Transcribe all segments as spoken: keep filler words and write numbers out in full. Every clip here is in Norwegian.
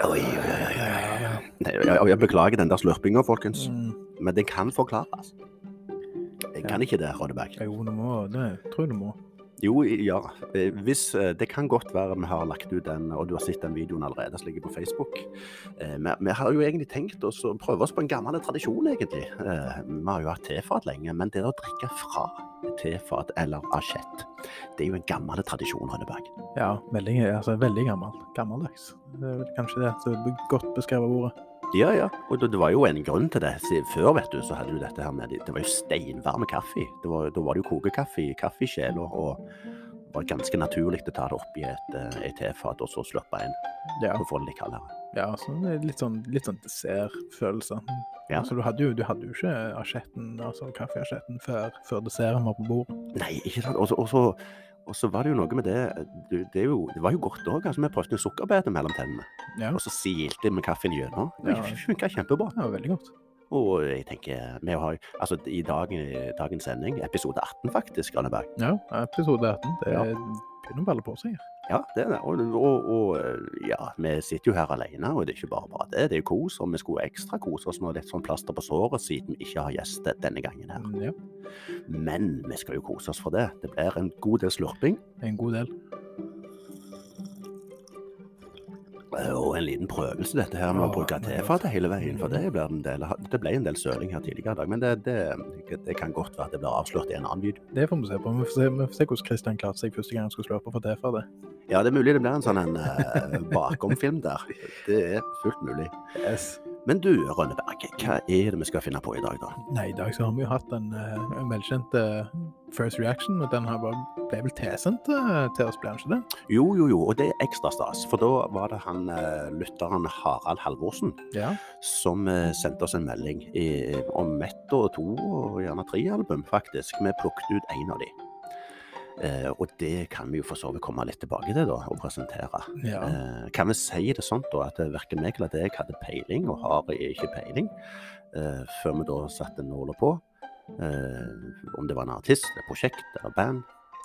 Oi, oi, oi, oi. Nei, jeg, jeg beklager den der slurpingen, folkens. Mm. Men det kan forklares. Jeg Ja. kan ikke det, Rønneberg. Jo, du må, det tror jeg du må. Jo, ja. Hvis, det kan godt være vi har lagt ut den, og du har sett den videoen allerede som ligger på Facebook. Vi, vi har jo egentlig tenkt oss å prøve oss på en gammel tradisjon, egentlig. Vi har jo hatt tefat lenge, men det å drikke fra tefat eller asjett, det er jo en gammel tradisjon, Rønneberg. Ja, veldig, altså, veldig gammel. Gammeldags. Det er vel kanskje det som er godt beskrevet ordet. Ja, ja, og det, det var jo en grunn til det. Før, vet du, så hadde du dette her med, det var jo steinvarme kaffe. Det var, da var det jo kokekaffe i kaffekjel, og det var ganske naturlig å ta det opp i et, et tefat, og så sløppe inn, Ja. og få det litt kaldere. Ja, så det er litt sånn, litt sånn dessertfølelse. Ja. Altså, du hadde jo, du hadde jo ikke asjetten, altså kaffeasjetten, før, før desserten var på bordet. Nei, ikke sant, og så, og så, og så var det jo noe med det, det, det, er jo, det var jo godt også, altså vi prøvde jo sukkerbete mellom tennene, Ja, og så silte med kaffen gjennom. Det Ja. funket kjempebra. det var veldig godt. Og jeg tenker, vi har, altså i dag, dagens sending, episode atten faktisk, Rønneberg. Ja, episode atten, det Ja. begynner å balle på seg. Ja, det er det. Og, og, og ja, vi sitter jo her alene, og det er ikke bare bare det. Det er jo kos, og vi skulle ekstra kose oss med litt sånn plaster på såret, siden vi ikke har gjester denne gangen her. Ja, Men vi skal jo kose oss for det. Det blir en god del slurping, en god del. og en liten prøvelse dette her med å Ja, bruke men- tefatet hele veien, for det ble en del, det ble en del søling her tidligere i dag, men det, det, det kan godt være at det blir avslørt i en annen video. Det får vi se på. Vi får se, vi får se hvordan Christian klarte seg første gang han skulle slå på for tefatet. Ja, det er mulig det blir en sånn en uh, bakomfilm der. Det er fullt mulig. Yes. Men du, Rønneberg, hva er det vi skal finne på i dag da? Nei, i dag så har vi jo hatt en, eh, en velkjent eh, first reaction, og den har bare, ble ble vel tilsendt eh, til oss, ble han ikke det? Jo, jo, jo, og det er ekstra stas, for da var det han uh, lytteren Harald Halvorsen Ja. som uh, sendte oss en melding i, om ett og to og gjerne tre album faktisk. Vi plukket ut en av de. Uh, og det kan vi jo for så vidt komme litt tilbake til da, og presentere. Ja. Uh, kan vi si det sånt da, at hverken meg eller jeg hadde peiling, og har ikke peiling, uh, før vi da satte nåler på. Uh, om det var en artist, et prosjekt eller band,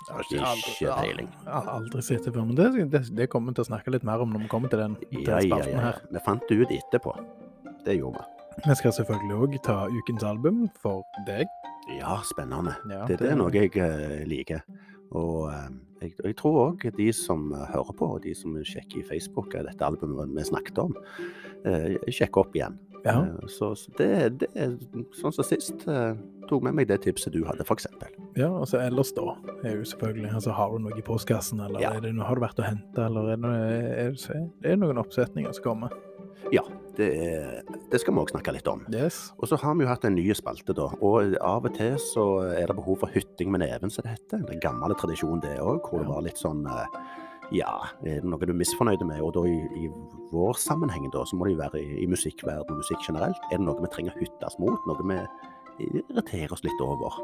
ikke peiling. Jeg har aldri sett det før, men det, det, det kommer vi til å snakke litt mer om når vi kommer til den, til Ja, ja, spalten ja, her. vi fant det ut etterpå. Det gjorde vi. Vi skal selvfølgelig også ta ukens album for deg. Ja, spennende. Ja, det, det er noe jeg uh, liker. Og uh, jeg, jeg tror også de som uh, hører på, og de som sjekker i Facebook uh, dette albumet vi snakket om, uh, sjekker opp igjen. Ja. Uh, så så det, det er sånn som sist, uh, tok med meg det tipset du hadde for eksempel. Ja, altså ellers da, er jo selvfølgelig, altså har du noe i postkassen, eller Ja. er det noe, har du vært å hente, eller er det, er det, er det noen oppsetninger som kommer? Ja, det, er, det skal vi også snakke litt om. Yes. Og så har vi jo hatt en ny spalte da, og av og til så er det behov for hytting med neven, som det heter. Det er en gammel tradisjon det også, hvor det Ja. var litt sånn, eh, ja, er det noe du er misfornøyd med, og da i, i vår sammenheng da, så må det jo være i, i musikkverden og musikk generelt. Er det noe vi trenger å hyttes mot, noe vi irriterer oss litt over?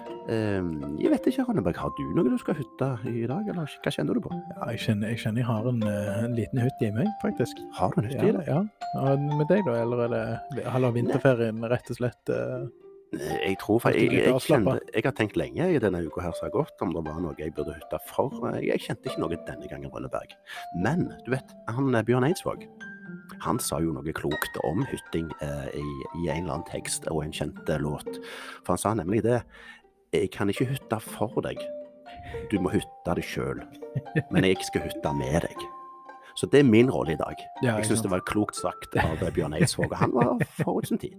Um, jeg vet ikke, Rønneberg, har du noe du skal hytte i dag, eller hva kjenner du på? Ja, jeg kjenner, jeg kjenner jeg har en, eh, en liten hytte i meg, faktisk. Har du en hytte i det? Ja, ja. Med deg da, eller er det, eller vinterferien rett og slett? eh, Jeg tror for, jeg, jeg, kjente, jeg har tenkt lenge i denne uka her så godt om det var noe jeg burde hytte for. Jeg kjente ikke noe denne gangen, Rønneberg. Men, du vet, han Bjørn Eidsvåg, han sa jo noe klokt om hytting eh, i, i en eller annen tekst og en kjent eh, låt. For han sa nemlig det, jeg kan ikke hytte for deg, du må hytte deg selv, men jeg skal hytte med deg. Så det er min rolle i dag. Ja, Jeg synes det var klokt sagt av Bjørn Eidsvåg, og han var forut sin tid.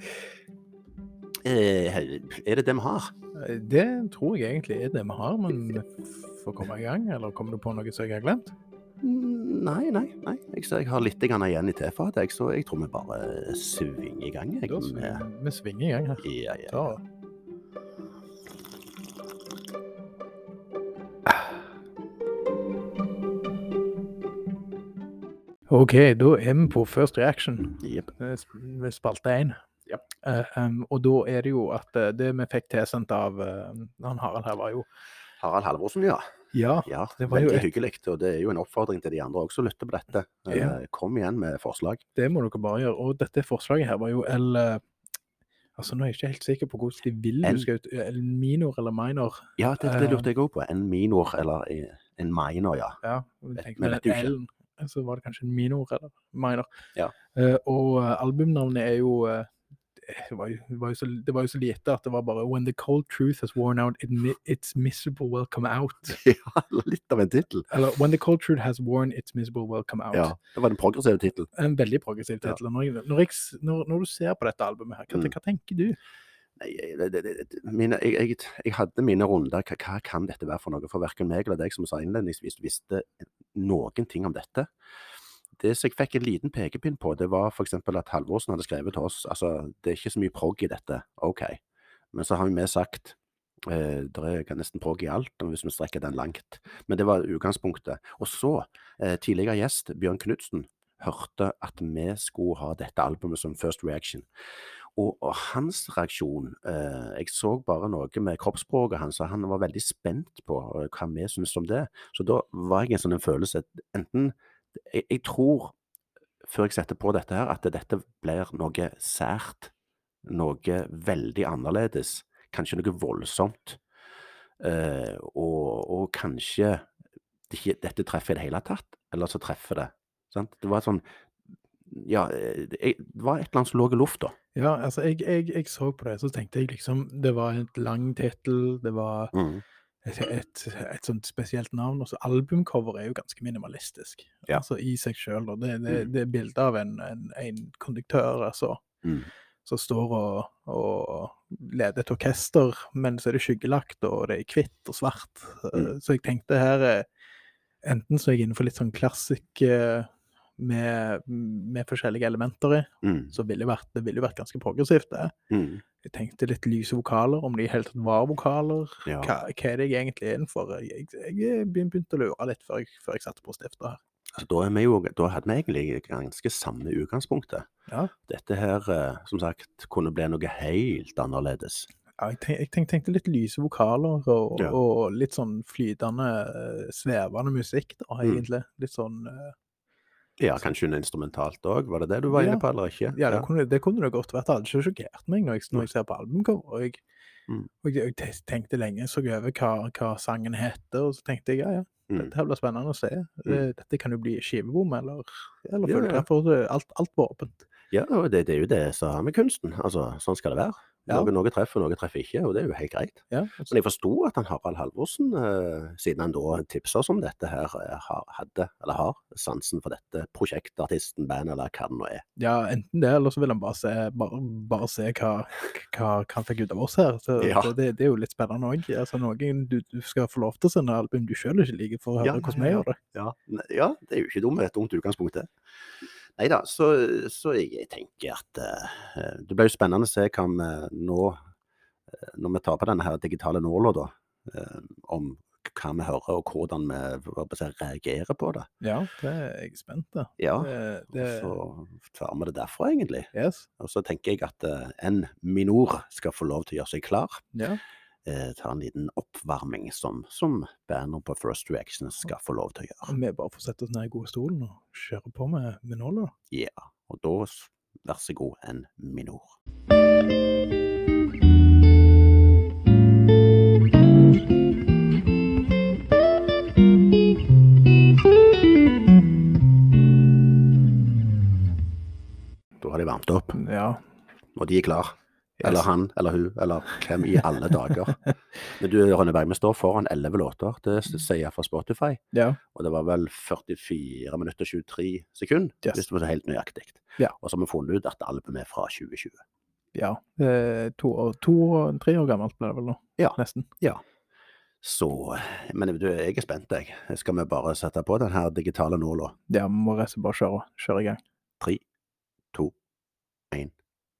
Eh, er det det vi har? Det tror jeg egentlig er det vi har, men for å komme i gang, eller kommer du på noe som jeg har glemt? Mm, Nei, nei, nei. Jeg ser jeg har litt grann igjen i tefatet, jeg, så jeg tror vi bare svinger i gang. Jeg, Da med, svinger, vi svinger i gang her. ja, ja. Da. Ok, da er vi på first reaction. Jep. Vi spalte en. Ja. Eh, um, og da er det jo at eh, det vi fikk tilsendt av eh, han Harald her var jo Harald Halvorsen, ja. Ja, Ja, Det var jo veldig et- hyggelig, og det er jo en oppfordring til de andre også å lytte på dette. Eh, Ja. Kom igjen med forslag. det må dere bare gjøre. Og dette forslaget her var jo L eh, Altså, nå er jeg ikke helt sikker på hvordan de vil L- du skal ut. L minor eller minor? Ja, det, det Eh. lurte jeg også på. En minor eller en minor, ja. Ja, Vet- tenk men meg vet du ikke. L-en. så var det kanskje en minor eller minor. Ja. Uh, og uh, albumnavnet er jo, uh, det, var jo, det, var jo så, det var jo så lite at det var bare When the cold truth has worn out, it, it's miserable will come out. Ja, litt av en titel. Eller When the cold truth has worn, it's miserable will come out. Ja, det var en progressiv titel. En veldig progressiv titel. Ja. Når, når, jeg, når, når du ser på dette albumet her, hva, mm. hva tenker du? Nei, det, det, det, mine, jeg, jeg, jeg hadde mine runder, hva, hva kan dette være for noe? For hverken meg eller deg som sa innledningsvis visste noen ting om dette. Det som jeg fikk en liten pekepinn på, det var for eksempel at Halvorsen hadde skrevet til oss, altså det er ikke så mye prog i dette, ok. Men så har vi med sagt, eh, det er nesten prog i alt, hvis vi strekker den langt. Men det var utgangspunktet. Og så, eh, tidligere gjest, Bjørn Knudsen, hørte at vi skulle ha dette albumet som First Reaction. Og, og hans reaksjon, eh, jeg så bare noe med kroppsspråket hans, og han var veldig spent på uh, hva vi synes om det. Så da var jeg en sånn en følelse, enten, jeg, jeg tror, før jeg setter på dette her, at dette blir noe sært, noe veldig annerledes, kanskje noe voldsomt, eh, og, og kanskje det, dette treffer i det hele tatt, eller så treffer det. Sant? Det var sånn, ja, det var et eller annet som lå i lufta. Ja, altså, jeg, jeg, jeg så på det, så tenkte jeg liksom, det var et lang titel, det var mm. et, et, et sånt spesielt navn, og så albumcover er jo ganske minimalistisk, ja. Altså i seg selv, og det, det, mm. det er bildet av en, en, en konduktør, altså, mm. som står og, og leder et orkester, men så er det skyggelagt, og det er kvitt og svart, mm. så jeg tenkte her, enten så er jeg innenfor litt sånn klassik Med, med forskjellige elementer i, mm. så ville det, vært, det ville vært ganske progressivt det. Mm. Jeg tenkte litt lyse vokaler, om de helt var vokaler, ja. hva, hva er det jeg egentlig er innenfor? Jeg, jeg begynte å lure litt før jeg, før jeg satte på stiftet her. Altså, da, er vi jo, da hadde vi egentlig ganske samme utgangspunktet. Ja. Dette her, som sagt, kunne bli noe helt annerledes. Ja, jeg, tenk, jeg tenk, tenkte litt lyse vokaler, og, ja. og litt sånn flytende, svevende musikk da, egentlig. Mm. Litt sånn... Ja, kanskje en instrumentalt også, var det det du var ja. inne på, eller ikke? Ja, det, ja. Kunne, det kunne det godt vært, det hadde ikke sjokkert meg når jeg, når jeg ser på albumcover, og jeg, mm. og jeg, jeg tenkte lenge, så over hva, hva sangen heter, og så tenkte jeg, ja, ja, mm. dette blir spennende å se. Mm. Dette kan jo bli skivebom, eller, eller ja, ja. for alt, alt var åpent. Ja, og det, det er jo det som har med kunsten, altså, sånn skal det være. Ja. Noe, noe treffer, noe treffer ikke, og det er jo helt greit. Ja, men jeg forstod at han Harald Halvorsen, eh, siden han da tipset oss om dette her, har, hadde, eller har, sansen for dette prosjektet, artisten, band, eller hva det nå er. Ja, enten det, eller så vil han bare se, bare, bare se hva, hva, hva han fikk ut av oss her. Så ja. det, det, det er jo litt spennende også. Altså, noen, du, du skal få lov til å sende album du selv ikke liker for å høre ja, hvordan vi ja, gjør det. Ja. ja, det er jo ikke dumt med et ungt utgangspunkt det. Neida, så, så jeg tenker at uh, det blir jo spennende å se hva vi nå, uh, når vi tar på denne her digitale nåla da, uh, om hva vi hører og hvordan vi si, reagerer på det. Ja, det er jeg spent da. Ja, det, det... og så tar vi det derfra egentlig. Yes. Og så tenker jeg at uh, en minor skal få lov til å gjøre seg klar. Ja. Eh, ta en liten oppvarming som, som bandet på First Reaction skal få lov til å gjøre. Og vi bare får sette oss ned i gode stolen og kjøre på med, med nåla. Ja, og da vær så god en minor. Da har de varmt opp. Ja. Og de er klar. Eller han, eller hun, eller hvem i alle dager. Men du, Rønneberg, vi står foran elleve låter, det sier jeg fra Spotify. Ja. Og det var vel førtifire minutter og tjuetre sekunder, yes. hvis det var helt nøyaktig. Ja. Og så har vi funnet ut at albumet er fra tjue tjue. Ja, eh, to, to, tre år gammelt ble det vel nå, ja. nesten. Ja, så, men du, jeg er spent, jeg. Skal vi bare sette på den her digitale nåla? Ja, vi må rett og slett bare kjøre, kjøre i gang. Tre, to, en.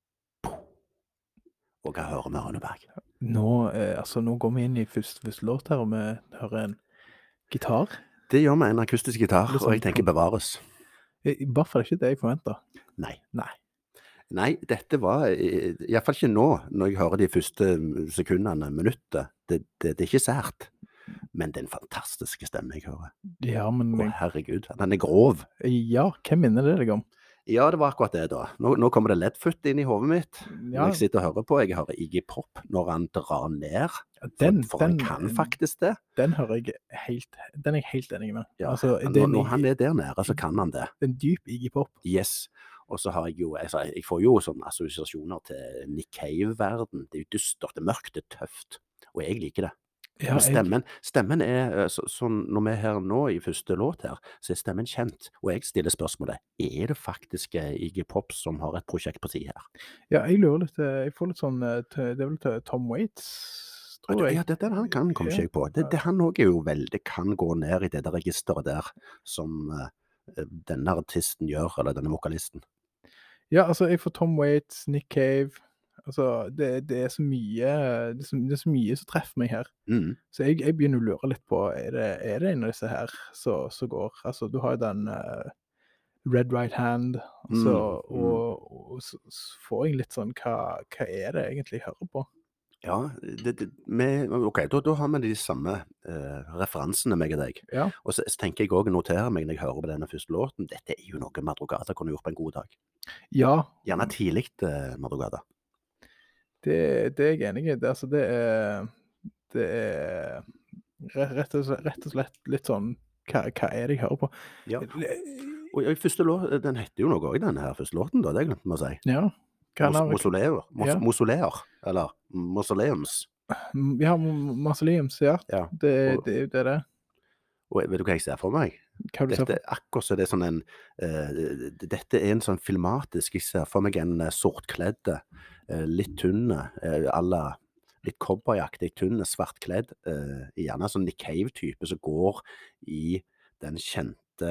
Og hva hører vi, Rønneberg? Nå, eh, altså, nå går vi inn i første, første låt her, og vi hører en gitar. Det gjør vi, en akustisk gitar, og jeg tenker bevares. I, i hvert fall ikke det jeg forventer. Nei. Nei. Nei, dette var, i, i hvert fall ikke nå, når jeg hører de første sekundene, minutter. Det, det, det er ikke sært, men det er en fantastisk stemme jeg hører. Ja, men... Å, herregud, den er grov. Ja, hvem minner det deg om? Ja, det var akkurat det da. Nå, nå kommer det Leadfoot inn i hodet mitt. Ja. Når jeg sitter og hører på, jeg hører Iggy Pop når han drar ned. Den, for for den, han kan faktisk det. Den hører jeg helt, den er jeg helt enig med. Ja, altså, når, den, når han er der nede, så kan han det. En dyp Iggy Pop. Yes. Og så har jeg jo, altså, jeg får jo sånne assosiasjoner til Nick Cave-verden. Det er jo dystert, det er mørkt, det er tøft. Og jeg liker det. Ja, Men stemmen, stemmen er, så, så når vi er her nå i første låt her, så er stemmen kjent. Og jeg stiller spørsmålet, er det faktisk Iggy Pop som har et prosjekt på siden her? Ja, jeg lurer litt, jeg får litt sånn, det er vel til Tom Waits, tror jeg. Ja, det er det han kan, kommer ikke jeg på. Det, det han også er jo veldig, kan gå ned i det der registeret der, som uh, denne artisten gjør, eller denne vokalisten. Ja, altså, jeg får Tom Waits, Nick Cave. Altså, det, det, er så mye, det, er så, det er så mye som treffer meg her. Mm. Så jeg, jeg begynner å lure litt på, er det, er det en av disse her som går? Altså, du har jo den uh, Red Right Hand, altså, mm. og, og, og så, så får jeg litt sånn, hva, hva er det egentlig jeg hører på? Ja, det, det, med, ok, da, da har vi de samme uh, referansene, meg og deg. Ja. Og så, så tenker jeg også, noterer meg når jeg hører på denne første låten, dette er jo noe Madrugada kunne gjort på en god dag. Ja. Gjerne tidlig uh, Madrugada. Det, det er jeg enig i. Det, altså, det er, det er rett, og slett, rett og slett litt sånn, hva, hva er det jeg hører på? Ja, og i første låt, den heter jo noe også, denne her første låten da, det glemte vi å si. Ja. Mausoleer, ja. Mausoleer, eller Mausoleums. Ja, Mausoleums, ja. Ja. Det, det, det er jo det det. Og vet du hva jeg ser for meg? Hva du ser dette, for? Akkurat så det er sånn en, uh, dette er en sånn filmatisk, jeg ser for meg en uh, sortkledde, uh, litt tynne, uh, alla, litt cowboyaktig, tynne, svartkledd, uh, gjerne sånn Nick Cave-type som går i den kjente,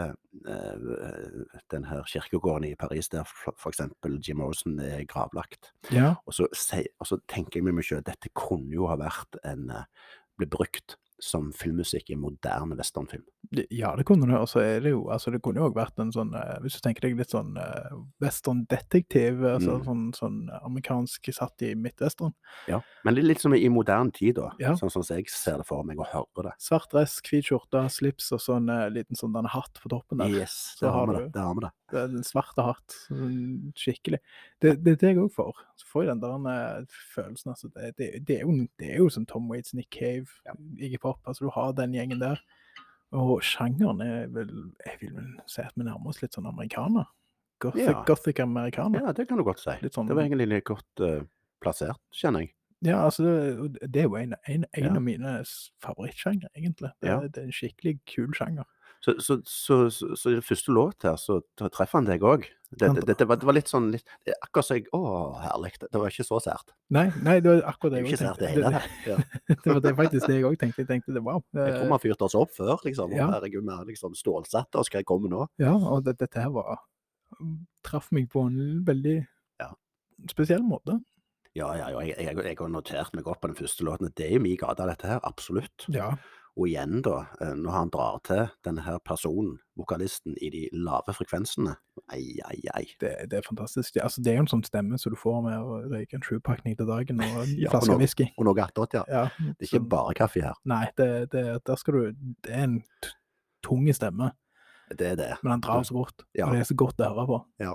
uh, den her kirkegården i Paris, der for, for eksempel Jim Morrison er gravlagt. Ja. Og så, og så tenker jeg med meg selv, dette kunne jo ha vært en, uh, ble brukt som filmmusikk i moderne westernfilm. Ja, det kunne det, og så er det jo, altså det kunne jo også vært en sånn, uh, hvis du tenker deg litt sånn uh, western-detektiv, altså mm. sånn, sånn amerikansk satt i midtwestern. Ja, men det er litt som i moderne tid da, ja. sånn som jeg ser det for meg og hører det. Svart dress, hvit skjorte, slips og sånn uh, liten sånn denne hatt på toppen der. Yes, det har vi det, det har vi det. Det er den svarte hatt, sånn, skikkelig. Det, det er det jeg også får. Så får jeg den der uh, følelsen, altså, det, det, det, er jo, det er jo som Tom Waits, Nick Cave, ja. Iggy Pop, altså du har den gjengen der. Og sjangeren er vel, jeg vil vel si at vi nærmer oss litt sånn amerikaner. Gothic, ja. Gothic amerikaner. Ja, det kan du godt si. Sånn, det var egentlig litt godt uh, plassert, kjenner jeg. Ja, altså det, det er jo en, en, en ja. av mine favorittsjanger, egentlig. Det, ja. det er en skikkelig kul sjanger. Så, så, så, så, så i første låt her, så treffer han deg også. Det, det, det, var, det var litt sånn, litt, akkurat så jeg, åh, herlig, det var ikke så sært. Nei, nei, det var akkurat det jeg også tenkte. Det er ikke sært det hele. Ja. det var det faktisk det jeg også tenkte. Jeg tenkte det, wow. Jeg tror man fyrte oss opp før, liksom, og ja. herregud, vi er liksom stålsatt, og skal jeg komme nå? Ja, og det, dette her var, traff meg på en veldig ja. spesiell måte. Ja, ja, ja, jeg, jeg, jeg har notert meg opp på den første låten, det er jo mye gata dette her, absolutt. Ja. Og igjen da, når han drar til denne her personen, vokalisten, i de lave frekvensene, ei, ei, ei. Det, det er fantastisk. Det, altså, det er jo en sånn stemme som du får med å røyke en sju-pakning til dagen og en ja, flaske whisky. Og noe attåt, ja. ja. Det er ikke så, bare kaffe her. Nei, det, det, der skal du, det er en tung stemme. Det er det. Men han drar så bort, ja. Og det er så godt å høre på. Ja.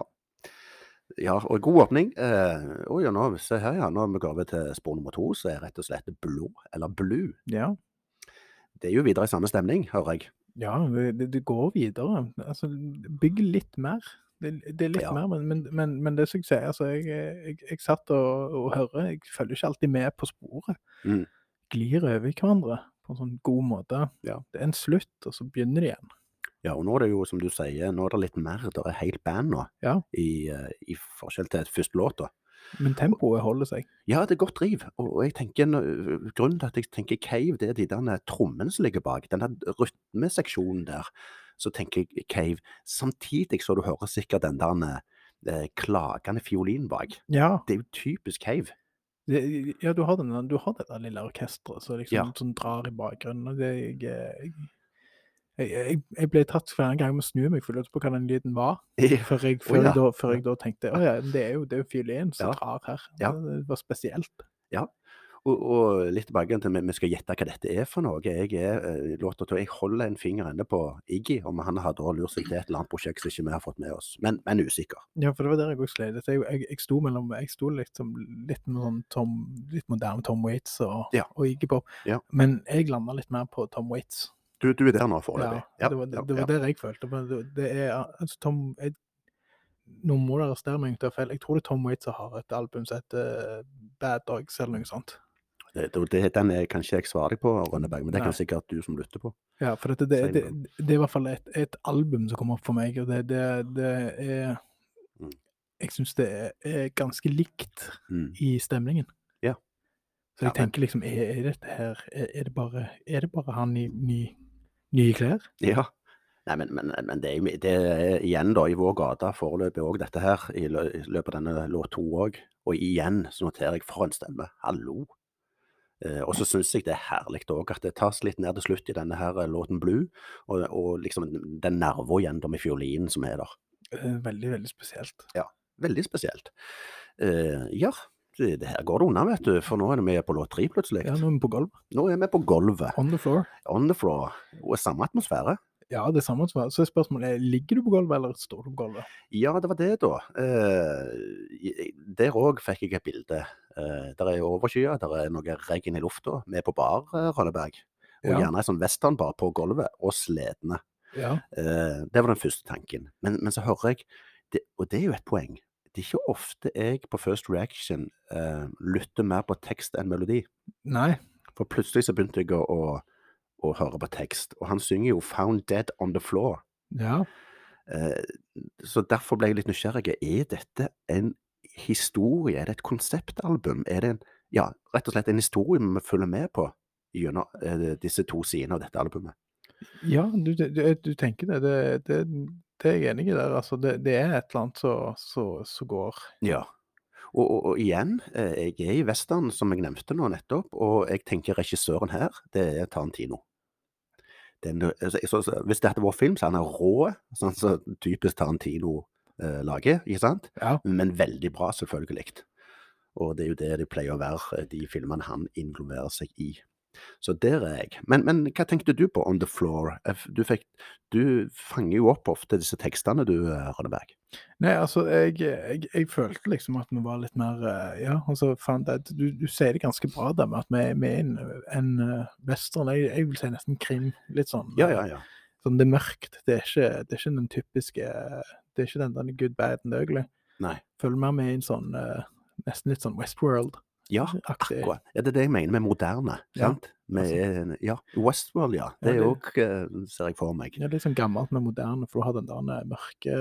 Ja, og god åpning. Eh, oh, ja, nå, se her, ja, nå går vi over til spor nummer to, så er rett og slett blå, eller blue. Ja. Det er jo videre i samme stemning, hører jeg. Ja, det, det går videre. Altså, bygger litt mer. Det, det er litt ja. mer, men, men, men, men det som jeg sier, altså, jeg, jeg, jeg satt og, og hører, jeg følger ikke alltid med på sporet. Mm. Glir over hverandre på en sånn god måte. Ja. Det er en slutt, og så begynner det igjen. Ja, og nå er det jo, som du sier, nå er det litt mer, det er helt band nå, ja. i, i forskjell til et første låt da. Men tempoet holder seg. Ja, det er godt driv, og jeg tenker, grunnen til at jeg tenker Cave, det er de der trommene som ligger bak, den der rytmeseksjonen der, så tenker jeg Cave, samtidig så du hører sikkert den der eh, klagende fiolin bak. Ja. Det er jo typisk Cave. Det, ja, du har, den, du har det der lille orkestret, så liksom, ja. som drar i bakgrunnen, og det jeg... jeg Jeg, jeg, jeg ble tatt flere ganger med å snu meg for å lure på hva den lyden var, før jeg, før, oh, ja. jeg, da, før jeg da tenkte, åja, det er jo, det er jo fiolin som ja. drar her. Ja. Det var spesielt. Ja, Og, og litt tilbake til vi skal gjette hva dette er for noe. Jeg er uh, låter til, jeg holder en finger inne på Iggy, om han hadde lurt seg til et eller annet prosjekt som ikke vi har fått med oss, men, men usikker. Ja, for det var der jeg også slet. Jeg, jeg, jeg sto mellom, jeg sto liksom litt med sånn Tom, litt moderne Tom Waits og, ja. og Iggy Pop, ja. Men jeg landet litt mer på Tom Waits. Du, du er der nå foreløpig? Ja, det var, det, det var ja. der jeg følte. Men det, det er, altså Tom, jeg, nå må det arrestere meg til feil. Jeg tror det er Tom Waits som har et album som heter uh, Bad Dogs eller noe sånt. Det, det, den er kanskje jeg svarer på, Rønneberg, men det er kanskje sikkert du som lytter på. Ja, for det, det, det, det er i hvert fall et, et album som kommer opp for meg, og det, det, det er, mm. jeg synes det er, er ganske likt mm. i stemningen. Ja. Så jeg ja, tenker liksom, er, er dette her, er, er, det bare, er det bare han i ny, nye klær? Ja. Nei, men, men, men det, er, det er igjen da, i vår gata foreløpig også dette her, i løpet av denne låt to også, og igjen så noterer jeg for en stemme. Hallo! Uh, og så synes jeg det er herlig også, at det tas litt ned til slutt i denne her uh, låten Blue, og, og liksom den nerven igjen med fiolinen som er der. Uh, veldig, veldig spesielt. Ja, veldig spesielt. Uh, ja, det, det her går det unna, vet du, for nå er vi på låt tre plutselig. Ja, nå er vi på gulvet. Nå er vi på gulvet. On the floor. On the floor, og samme atmosfære. Ja, det er samme atmosfære. Så er spørsmålet, ligger du på gulvet, eller står du på gulvet? Ja, det var det da. Uh, der også fikk jeg et bilde. Uh, der er overskya, der er noe regn i lufta, vi er på bar, uh, Rønneberg, og ja. Gjerne en sånn westernbar på gulvet, og sledene. Ja. Uh, det var den første tanken. Men, men så hører jeg, det, og det er jo et poeng, det er ikke ofte jeg på First Reaction uh, lytter mer på tekst enn melodi. Nei. For plutselig så begynte jeg å, å, å høre på tekst, og han synger jo Found Dead on the Floor. Ja. Uh, så derfor ble jeg litt nysgjerrig. Er dette en historie? Er det et konseptalbum? Er det en, ja, rett og slett en historie vi følger med på gjennom uh, disse to sidene av dette albumet? Ja, du, du, du tenker det. Det, det. det er jeg enig i der. Altså, det, det er et eller annet som går. Ja. Og, og, og igjen, uh, jeg er i Western, som jeg nevnte nå nettopp, og jeg tenker regissøren her, det er Tarantino. Den, så, så, så, hvis dette var film, så er han rå, sånn så typisk Tarantino uh, lager, ikke sant? Ja. Men veldig bra, selvfølgelig. Og det er jo det det pleier å være, de filmene han involverer seg i. Så der er jeg. Men, men hva tenkte du på On the Floor? Du, fikk, du fanger jo opp ofte disse tekstene du, Rønneberg. Nei, altså, jeg, jeg, jeg følte liksom at vi var litt mer, ja, altså, fan, det, du, du sier det ganske bra der med at vi, vi er en, en western, jeg, jeg vil si nesten krim, litt sånn. Ja, ja, ja. Sånn, det er mørkt, det er ikke, det er ikke den typiske, det er ikke den der good, bad and ugly. Nei. Føler mer med i en sånn, nesten litt sånn Westworld. Ja, akkurat. Ja, det er det jeg mener med moderne, sant? Ja, med, ja, Westworld, ja. Det er jo også, ser jeg for meg. Ja, det er sånn gammelt med moderne, for du har den der mørke,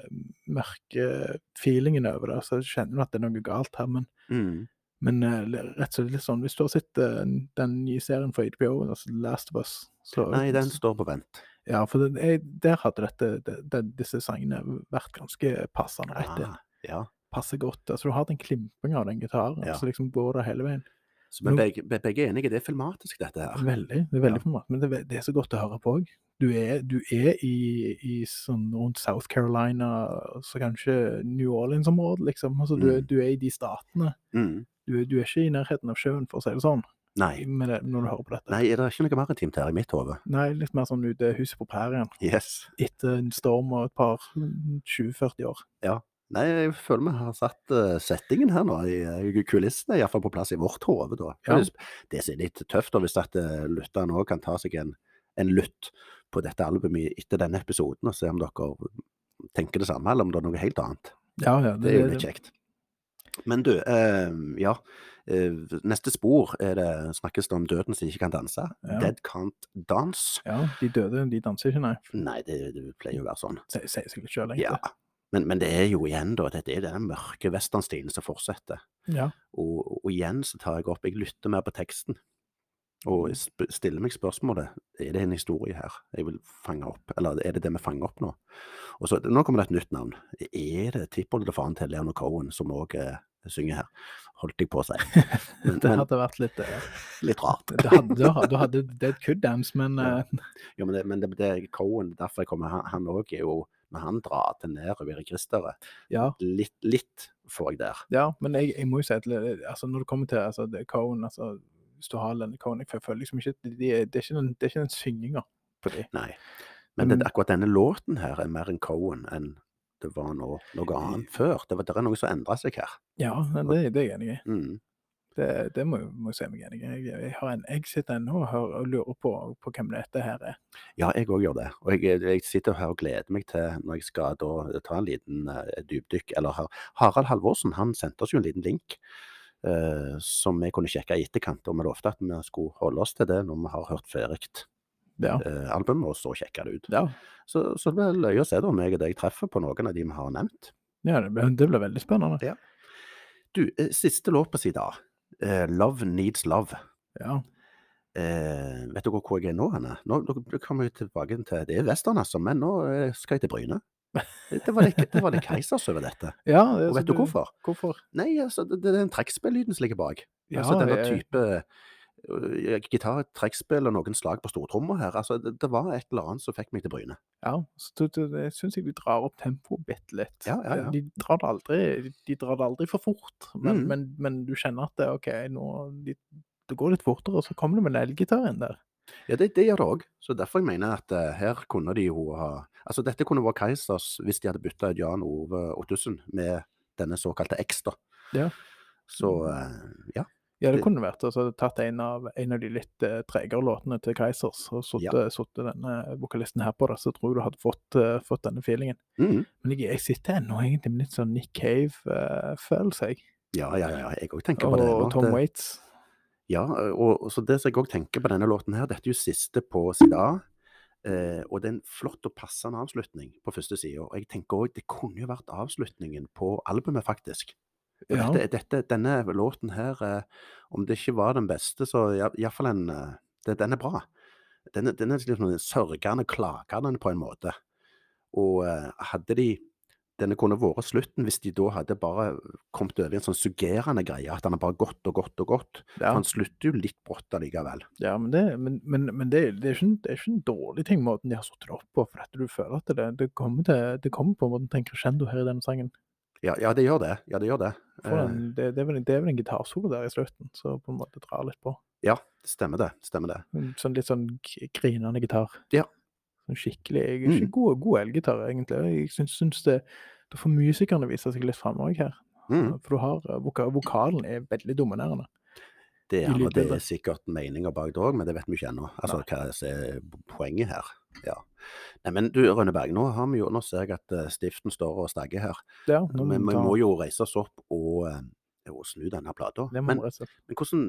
mørke feelingen over det, så kjenner du at det er noe galt her, men, mm. men rett og slett litt sånn, hvis du har sett uh, den nye serien for H B O, altså Last of Us, så... Nei, den står på vent. Ja, for det, jeg, der hadde dette, det, det, disse sangene vært ganske passende rett inn. Ja, ja. Passer godt. Altså, du har den klimping av den gitaren, ja. Så liksom går det hele veien. Så men begge, begge er enige, det er filmatisk dette her. Veldig, det er veldig ja. filmatisk, men det, det er så godt å høre på også. Du er, du er i, i sånn rundt South Carolina, så kanskje New Orleans-området, liksom. Altså, du, mm. du er i de statene. Mm. Du, du er ikke i nærheten av sjøen, for å si det sånn. Nei. Med det, når du hører på dette. Nei, er det ikke noe maritimt her i mitt hode? Nei, litt mer sånn ute huset på prærien. Yes. Etter en storm og et par tjue til førti år. Ja. Nei, jeg føler vi har satt uh, settingen her nå, i uh, kulissene, i hvert fall på plass i vårt hode da. Ja. Det er litt tøft da, hvis at uh, lytterne også kan ta seg en, en lytt på dette albumet etter denne episoden, og se om dere tenker det samme, eller om det er noe helt annet. Ja, ja. Det, det er jo litt kjekt. Men du, uh, ja, uh, neste spor er det, snakkes det om døden som ikke kan danse. Ja. Dead can't dance. Ja, de døde, de danser ikke, nei. Nei, det, det pleier jo å være sånn. Sier seg litt selv, egentlig. Ja. Men, men det er jo igjen da, det er den mørke westernstilen som fortsetter. Ja. Og, og igjen så tar jeg opp, jeg lytter mer på teksten, og stiller meg spørsmålet, er det en historie her jeg vil fange opp, eller er det det vi fanger opp nå? Og så, nå kommer det et nytt navn. Er det tippoldefaren til Leonard Cohen som også eh, synger her? Holdt jeg på å si. Men, det hadde vært litt... Ja. Litt rart. Du hadde, du hadde Dead Could Dance, men... Ja, ja men, det, men det, det er Cohen, derfor jeg kommer, han, han også er jo men han drar det ned over registeret. Ja. Litt, litt får jeg der. Ja, men jeg, jeg må jo si at altså, når det kommer til altså, Cohen, altså, hvis du har denne Cohen, jeg føler liksom ikke, de, de, det er ikke den, det er ikke den synginga på de. Nei, men det, akkurat denne låten her er mer en Cohen enn det var noe, noe annet før. Det, var, det er noe som endret seg her. Ja, det, det er jeg enig i. Mm. Det, det må, må jeg si meg enig i. Jeg, jeg, har en, jeg sitter ennå og, hører, og lurer på, på hvem dette her er. Ja, jeg også gjør det. Og jeg, jeg sitter her og gleder meg til når jeg skal da, ta en liten uh, dybdykk. Eller Harald Halvorsen, han sendte oss jo en liten link uh, som vi kunne sjekke i etterkant. Og vi lovte at vi skulle holde oss til det når vi har hørt ferdigt. Ja. Uh, album, og så sjekke det ut. Ja. Så, så det blir løye å se da, om jeg og deg treffer på noen av de vi har nevnt. Ja, det blir, det blir veldig spennende. Ja. Du, uh, siste låt på siden av. Uh, Love Needs Love. Ja. Uh, vet du hvor jeg er nå, Hanne? Nå, nå kommer vi tilbake til, det er Vestern altså, men nå uh, skal jeg til Bryne. Det var litt, det var litt Keisers over dette. Ja, det, og vet du hvorfor? Hvorfor? Nei, altså, det, det er den trekkspillyden som ligger bak. Ja, altså denne jeg... type... gitar, trekkspill og noen slag på stortrommer her. Altså, det, det var et eller annet som fikk meg til Bryne. Ja, så det, det synes jeg de drar opp tempoet bitte litt. Ja, ja, ja. De drar det aldri, de drar det aldri for fort, men, mm. men, men du kjenner at det, ok, nå, de, det går litt fortere, og så kommer det med en elgitar inn der. Ja, det, det gjør det også. Så derfor jeg mener at uh, her kunne de jo ha... Altså, dette kunne vært Keisers hvis de hadde byttet Jan Ove Ottosen med denne såkalte X da. Ja. Så, uh, ja. Ja, det kunne vært, altså tatt en av, en av de litt uh, tregere låtene til Keisers, og satt ja. denne vokalisten her på det, så tror jeg du hadde fått, uh, fått denne feelingen. Mm. Men jeg, jeg sitter ennå egentlig med litt sånn Nick Cave-følelse, uh, jeg. Ja, ja, ja, jeg også tenker på det. Og Tom Waits. Ja, og, og så det som jeg også tenker på denne låten her, dette er jo siste på side A, uh, og det er en flott og passende avslutning på første side, og jeg tenker også, det kunne jo vært avslutningen på albumet faktisk. Ja. Dette, dette, denne låten her, eh, om det ikke var den beste, så i, i hvert fall en, det, den er bra. Den, den er liksom sørgende, klagende på en måte. Og eh, hadde de, denne kunne vært slutten hvis de da hadde bare kommet over en sånn suggerende greie, at den har bare gått og gått og gått. Ja. Han slutter jo litt brått allikevel. Ja, men, det, men, men, men det, det, er ikke en, det er ikke en dårlig ting måten de har satt det opp på, for at du føler at det, det, kommer, til, det kommer på en måte til en crescendo her i denne sangen. Ja, ja, det gjør det. Ja, det gjør det. En, det, det, er vel, det er vel en gitarsolo der i slutten, så på en måte drar litt på. Ja, stemmer det. Stemmer det. Sånn litt sånn grinende gitar. Ja. Sånn skikkelig, ikke mm. god, god elgitar egentlig. Jeg synes, synes det, da får musikerne vise seg litt frem også her. Mm. For du har, voka, vokalen er veldig dominerende. Det er, det er sikkert meninger bak det også, men det vet vi ikke ennå. Altså, Nei. Hva er poenget her? Ja. Nei, men du, Rønneberg, nå har vi jo, nå ser jeg at uh, stiften står og stagger her. Ja, men vi må jo reise oss opp og, uh, og snu denne plata. Men, men hvordan,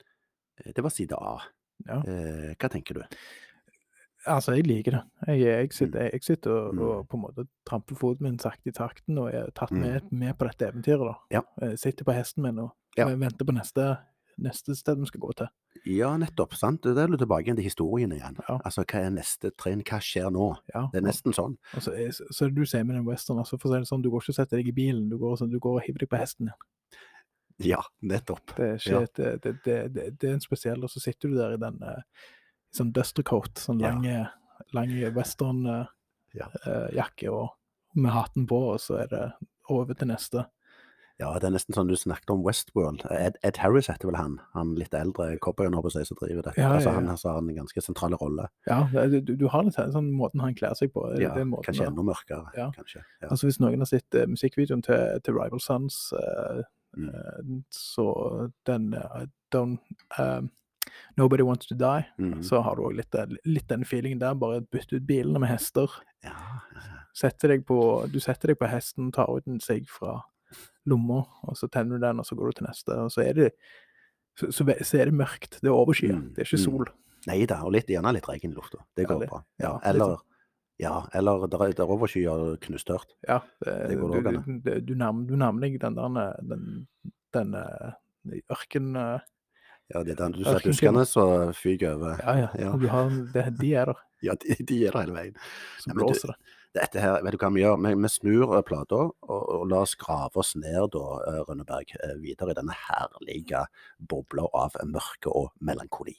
det var side A. Ja. Uh, hva tenker du? Altså, jeg liker det. Jeg, jeg sitter, jeg sitter og, mm. og på en måte tramper foten min sakte i takten, og jeg har tatt mm. med, med på dette eventyret da. Ja. Jeg sitter på hesten min og ja. venter på neste neste sted vi skal gå til. Ja, nettopp, sant? Det er du tilbake til historien igjen. Ja. Altså, hva er neste trinn? Hva skjer nå? Ja. Det er nesten sånn. Altså, så, så du sier med den western, altså, for å si det sånn, du går ikke og setter deg i bilen, du går, sånn, du går og hiver deg på hesten igjen. Ja, nettopp. Det er, ikke, ja. det, det, det, det, det er en spesiell, og så sitter du der i den uh, sånn duster coat, sånn ja. lange, lange western uh, ja. uh, jakke, og med hatten på, og så er det over til neste. Ja, det er nesten sånn du snakket om Westworld. Ed, Ed Harris heter vel han, han litt eldre cowboyen på seg som driver det. Ja, altså, ja, ja. Han har en ganske sentrale rolle. Ja, du, du har litt sånn måten han klær seg på. Ja, det måten, kanskje enda mørkere. Ja. Kanskje, ja. Altså hvis noen har sett uh, musikkvideoen til, til Rival Sons, uh, mm. uh, så den uh, don't, uh, Nobody Wants to Die, mm. så har du også litt, litt den feelingen der, bare bytte ut bilene med hester. Ja, ja. Setter deg på, du setter deg på hesten, tar ut en sigg fra lommer, og så tenner du den, og så går du til neste, og så er det så, så, så er det mørkt, det er overskyet, mm. det er ikke sol. Mm. Neida, og litt, gjerne litt regn i lufta, det går ja, det, bra. Ja, eller, ja, eller det er, er overskyet og knustørt. Ja, det, det går du, du, du, du, nærmer, du nærmer deg den der, den, den, den ørken... Ja, det er den du ser buskene, så fyger over. Ja, ja, ja. Og du har, det, de er der. Ja, de, de er der hele veien. Så blåser det. Dette her, vet du hva vi gjør? Vi, vi snur plata, og, og la oss grave oss ned da, Rønneberg, videre i denne herlige bobla av mørke og melankoli.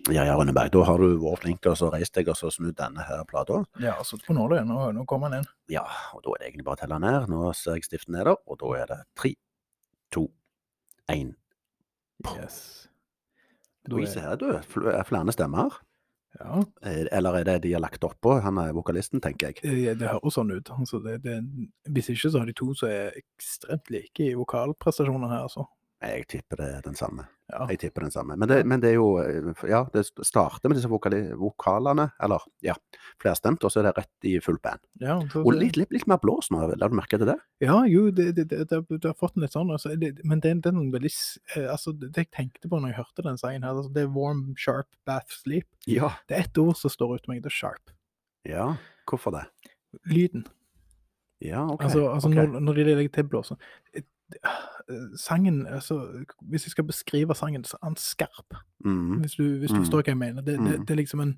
Ja, ja, Rønneberg, da har du vært flink og så reist deg og så snudd denne her plata. Ja, så på nå det, nå, nå kommer han inn. Ja, og da er det egentlig bare å telle ned. Nå ser jeg stiften ned der, og da er det tre, to, en. Yes. Oi, se her, du, flere stemmer. Ja. Eller er det de har lagt opp på, han er vokalisten, tenker jeg. Det, det høres sånn ut. Altså, det, det, hvis ikke så har de to som er ekstremt like i vokalprestasjoner her, altså. Jeg tipper det er den samme. Ja. Jeg tipper den samme. Men det, men det er jo, ja, det starter med disse vokali, vokalene, eller, ja, flerstemt, og så er det rett i full band. Ja, så, og litt, litt, litt mer blås nå, la du merke til det? Ja, jo, det, det, det, det, det har fått en litt sånn, altså, det, men det, det er noen veldig, altså, det jeg tenkte på når jeg hørte den sangen her, altså, det er warm, sharp, bath, sleep. Ja. Det er et ord som står ut meg, det er sharp. Ja, hvorfor det? Lyden. Ja, ok. Altså, altså okay. Når, når de legger til blåsen. Sangen, altså, hvis jeg skal beskrive sangen, så er han skarp. Mm. Hvis du, hvis du mm. forstår hva jeg mener. Det, mm. det, det er liksom en,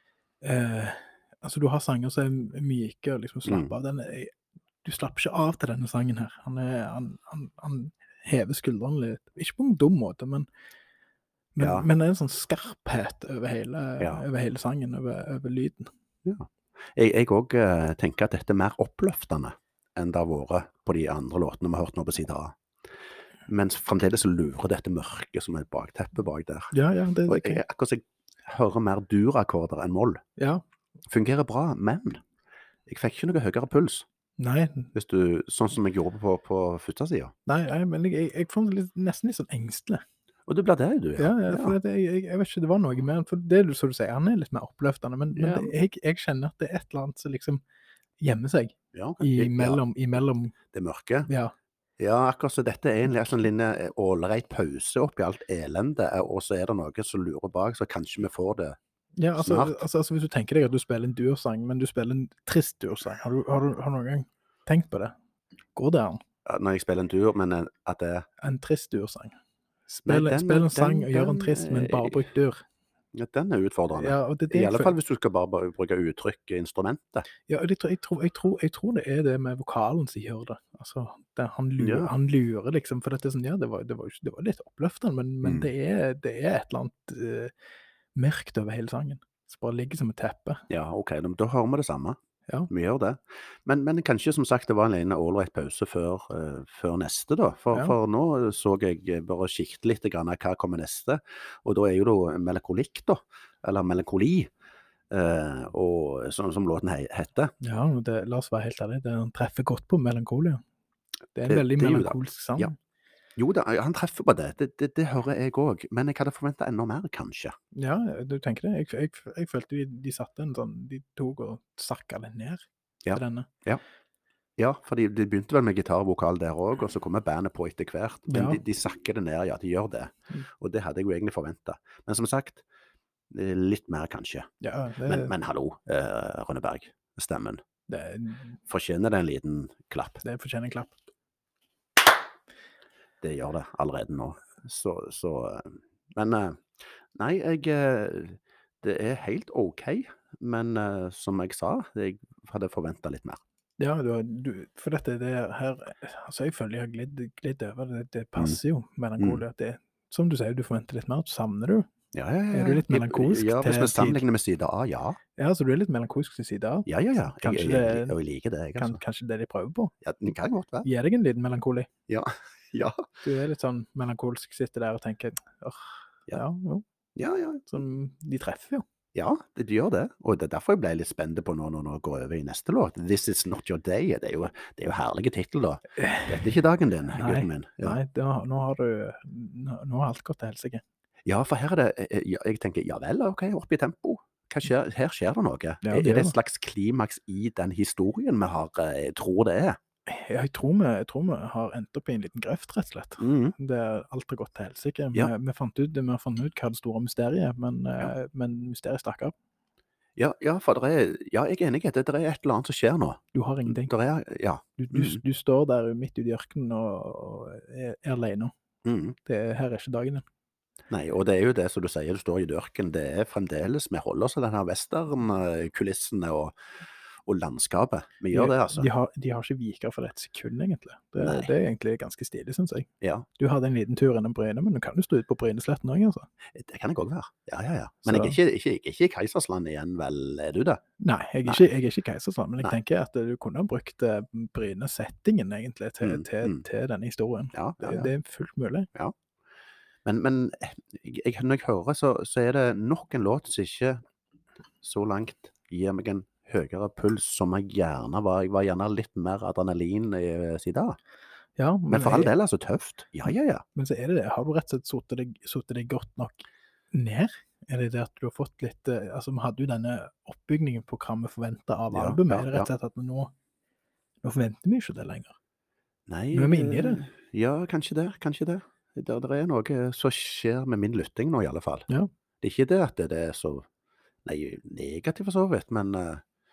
eh, altså du har sanger som er myke og liksom slapper av. Den er, du slapper ikke av til denne sangen her. Han, er, han, han, han hever skuldrene litt. Ikke på en dum måte, men men, ja. men det er en sånn skarphet over hele, ja. over hele sangen, over, over lyden. Ja. Jeg også uh, tenker at dette er mer oppløftende enn det har vært på de andre låtene vi har hørt nå på siden A. Mens fremdeles så lurer dette mørke som er et bakteppe bak der. Ja, ja. Det, og jeg, akkurat jeg hører mer dur-akkorder enn moll. Ja. Fungerer bra, men jeg fikk ikke noe høyere puls. Nei. Hvis du, sånn som jeg gjorde på, på første siden. Nei, jeg, men jeg, jeg får litt, nesten litt sånn engstelig. Og det blir det du, ja. Ja, ja for ja. Det, jeg, jeg vet ikke, det var noe mer, for det du, som du sier, han er litt mer oppløftende, men, ja. men det, jeg, jeg kjenner at det er et eller annet som liksom gjemmer seg ja, okay. i mellom, ja. i mellom. Det mørke. Ja. Ja, akkurat så dette er egentlig en sånn linje ålreit pause oppi alt elende, og så er det noe som lurer bak, så kanskje vi får det ja, altså, snart. Altså, altså, hvis du tenker deg at du spiller en dursang, men du spiller en trist dursang, har du, har du, har du noen gang tenkt på det? Går det an? Ja, når jeg spiller en dur, men at det... En trist dursang. Spill, Nei, den, spill en sang den, og gjør en trist, men bare bruk dur. Ja, den er utfordrende. Ja, og det, det I alle fall hvis du skal bare, bare bruke uttrykk i instrumentet. Ja, jeg tror, jeg, tror, jeg, tror, jeg tror det er det med vokalen som gjør det. Altså, det, han, lurer, ja. han lurer liksom, for dette er sånn, ja, det var, det var, det var litt oppløftende, men, men mm. det, er, det er et eller annet uh, mørkt over hele sangen. Så bare ligger som et teppe. Ja, ok, da hører vi det samme. Ja. Vi gjør det. Men, men kanskje, som sagt, det var en ene ålreit pause før, uh, før neste, da. For, ja. for nå så jeg bare skikte litt grann hva kommer neste, og da er jo det melankolikk, da. Eller melankoli, uh, og, som, som låten he heter. Ja, det, la oss være helt ærlig, det treffer godt på melankolia. Det er en det, veldig det melankolsk sang. Ja. Jo da, han treffer på det. Det, det, det hører jeg også. Men jeg hadde forventet enda mer, kanskje. Ja, du tenker det. Jeg, jeg, jeg følte de, de satte en sånn, de tok og sakket litt ned ja. til denne. Ja, ja for de, de begynte vel med gitarvokal der også, og så kommer bandet på etter hvert. Men ja. de, de sakker det ned, ja, de gjør det. Mm. Og det hadde jeg jo egentlig forventet. Men som sagt, litt mer kanskje. Ja, det... men, men hallo, eh, Rønneberg, stemmen. Det... Fortjener det en liten klapp? Det fortjener en klapp. Det gjør det allerede nå. Så, så men nei, jeg det er helt ok, men som jeg sa, jeg hadde forventet litt mer. Ja, du, du, for dette det her, altså jeg føler jeg har glidd, glidd over det, det passer jo melankolia. Mm. Det, som du sier, du forventer litt mer, savner du? Ja, ja, ja. Er du litt melankolsk? Ja, hvis vi sammenligner med side A, ja. Ja, så du er litt melankolsk til side A? Ja, ja, ja. Kanskje jeg, jeg, jeg, jeg liker det, jeg, altså. kan, Kanskje det de prøver på? Ja, det kan godt være. Gir deg en liten melankoli? Ja, ja. Du er litt sånn melankolsk, sitter der og tenker, åh, ja, jo. Ja, ja. Som de treffer jo. Ja, det de gjør det. Og det er derfor jeg ble litt spennende på når nå går over i neste låt. This is not your day. Det er jo, det er jo herlige titel da. Dette er ikke dagen din, gutten min. Ja. Nei, det, nå har du, nå, nå har alt gått til helsike. Ja, for her er det, jeg, jeg tenker, ja vel, ok, opp i tempo. Hva skjer? Her skjer det noe. Ja, det er, er det et slags klimaks i den historien vi har, jeg tror det er? Ja, jeg tror, vi, jeg tror vi har endt opp i en liten grøft, rett og slett. Mm. Det er alt har gått til helsike. Ja. Vi, vi, fant ut, vi har funnet ut hva det store mysteriet, men, ja. men mysteriet stakk av. Ja, ja, for det er, ja, jeg er enig i det. Det er et eller annet som skjer nå. Du har ingenting. Det er, ja. Du, du, du står der midt ute i ørkenen og er, er alene. Mm. Det, her er ikke dagen din. Nei, og det er jo det som du sier, du står i dørken, det er fremdeles, vi holder oss til denne western-kulissene, og, og landskapet. Vi gjør de, det, altså. De har, de har ikke viker for et sekund, egentlig. Det, det er egentlig ganske stilig, synes jeg. Ja. Du hadde en liten tur innom Bryne, men du kan jo stå ut på Brynesletten også, altså. Det kan jeg også være. Ja, ja, ja. Men jeg er, ikke, ikke, jeg er ikke i Keisersland igjen, vel? Er du det? Nei, jeg er, Nei. Ikke, jeg er ikke i Keisersland, men jeg Nei. tenker at du kunne ha brukt Bryne-settingen, egentlig, til, mm, til, mm. til denne historien. Ja, ja, ja. Det, det er fullt mulig. Ja. Men, men jeg, når jeg hører, så, så er det nok en låt som ikke så langt gir meg en høyere puls som jeg gjerne var. Jeg var gjerne litt mer adrenalin i siden. Ja, men, men for all del er det så tøft. Ja, ja, ja. Men så er det det. Har du rett og slett suttet deg, suttet deg godt nok ned? Er det det at du har fått litt, altså vi hadde jo denne oppbyggingen på hva vi forventet av ja, albumet. Ja, er det rett og slett at nå, nå forventer vi ikke det lenger? Nei. Nå er vi inne i det. Ja, kanskje det, kanskje det. Det, det er noe som skjer med min lytting nå i alle fall. Ja. Det er ikke det at det er så nei, negativt for så vidt, men uh,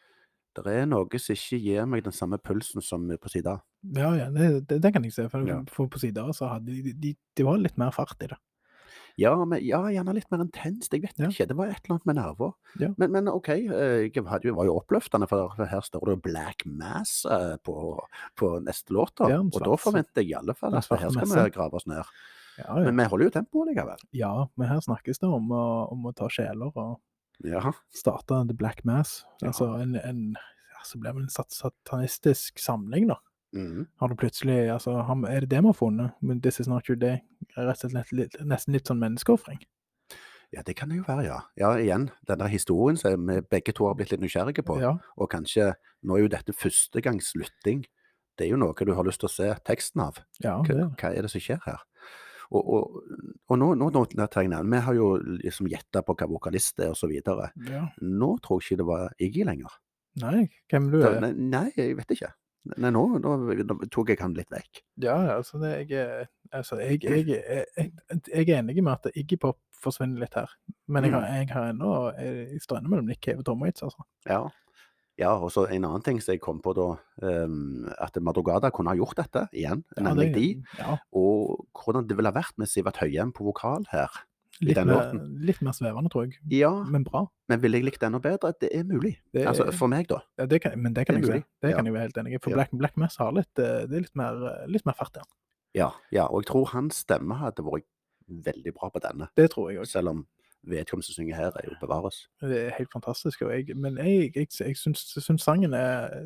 det er noe som ikke gir meg den samme pulsen som på siden. Ja, ja, det, det, det kan jeg se, for, ja. for på siden så hadde de, de, de var litt mer fart i det. Ja, men, ja, gjerne litt mer intenst, jeg vet ja. ikke, det var et eller annet med nerver. Ja. Men, men ok, jeg hadde, var jo oppløftende, for her står det Black Mass uh, på, på neste låt, da. Ja, og da forventer jeg i alle fall at her skal vi grave oss ned. Ja, ja. Men vi holder jo tempo likevel. Ja, men her snakkes det om, om å ta sjeler og ja. starte The Black Mass. Ja. Altså en, en, altså blir det en satanistisk samling da. Mm. Har du plutselig, altså, er det det vi har funnet? Men This Is Not Your Day er rett og slett litt, nesten litt sånn menneskeoffring. Ja, det kan det jo være, ja. Ja, igjen, den der historien som vi begge to har blitt litt nysgjerrige på, ja. og kanskje, nå er jo dette første gangs lytting, det er jo noe du har lyst til å se teksten av. Ja, det. Hva, hva er det som skjer her? Og, og, og nå, nå, nå tegner vi har jo liksom gjettet på hva vokalist er og så videre. Ja. Nå tror jeg ikke det var Iggy lenger. Nei, hvem du er? Nei, nei, jeg vet ikke. Nei, nå, nå, nå tok jeg han litt vekk. Ja, altså, det, jeg, altså jeg, jeg, jeg, jeg, jeg er enig med at Iggy Pop forsvinner litt her. Men jeg har, jeg har ennå, jeg står ennå mellom Nick Cave og Tom Waits, altså. Ja. Ja, og så en annen ting som jeg kom på da, um, at Madrugada kunne ha gjort dette igjen, ja, nemlig de, ja. og hvordan det ville ha vært med Sivert Høyem på vokal her. Litt mer, litt mer svevende, tror jeg. Ja, men bra. Men vil jeg likt enda bedre? Det er mulig. Det er, altså, for meg da. Ja, det kan, men det kan det jeg si. Det ja. kan jeg være helt enig i. For ja. Black, Black Mass har litt, det er litt mer, litt mer fart igjen. Ja, ja, og jeg tror hans stemme hadde vært veldig bra på denne. Det tror jeg også. Selv om vedkommende som synger her er jo bevares. Det er helt fantastisk, og jeg, men jeg, jeg, jeg synes, synes sangen er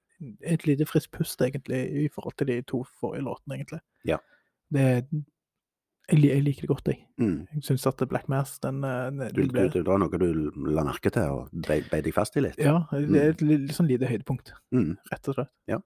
et lite frisk pust egentlig i forhold til de to forrige låtene egentlig. Ja. Det, jeg, jeg liker det godt, jeg. Mm. Jeg synes at Black Mass, den... den du, ble... du, det var noe du la merke til og beit deg fast i litt? Ja, det er et mm. litt sånn lite høydepunkt, mm. rett og slett. Ja.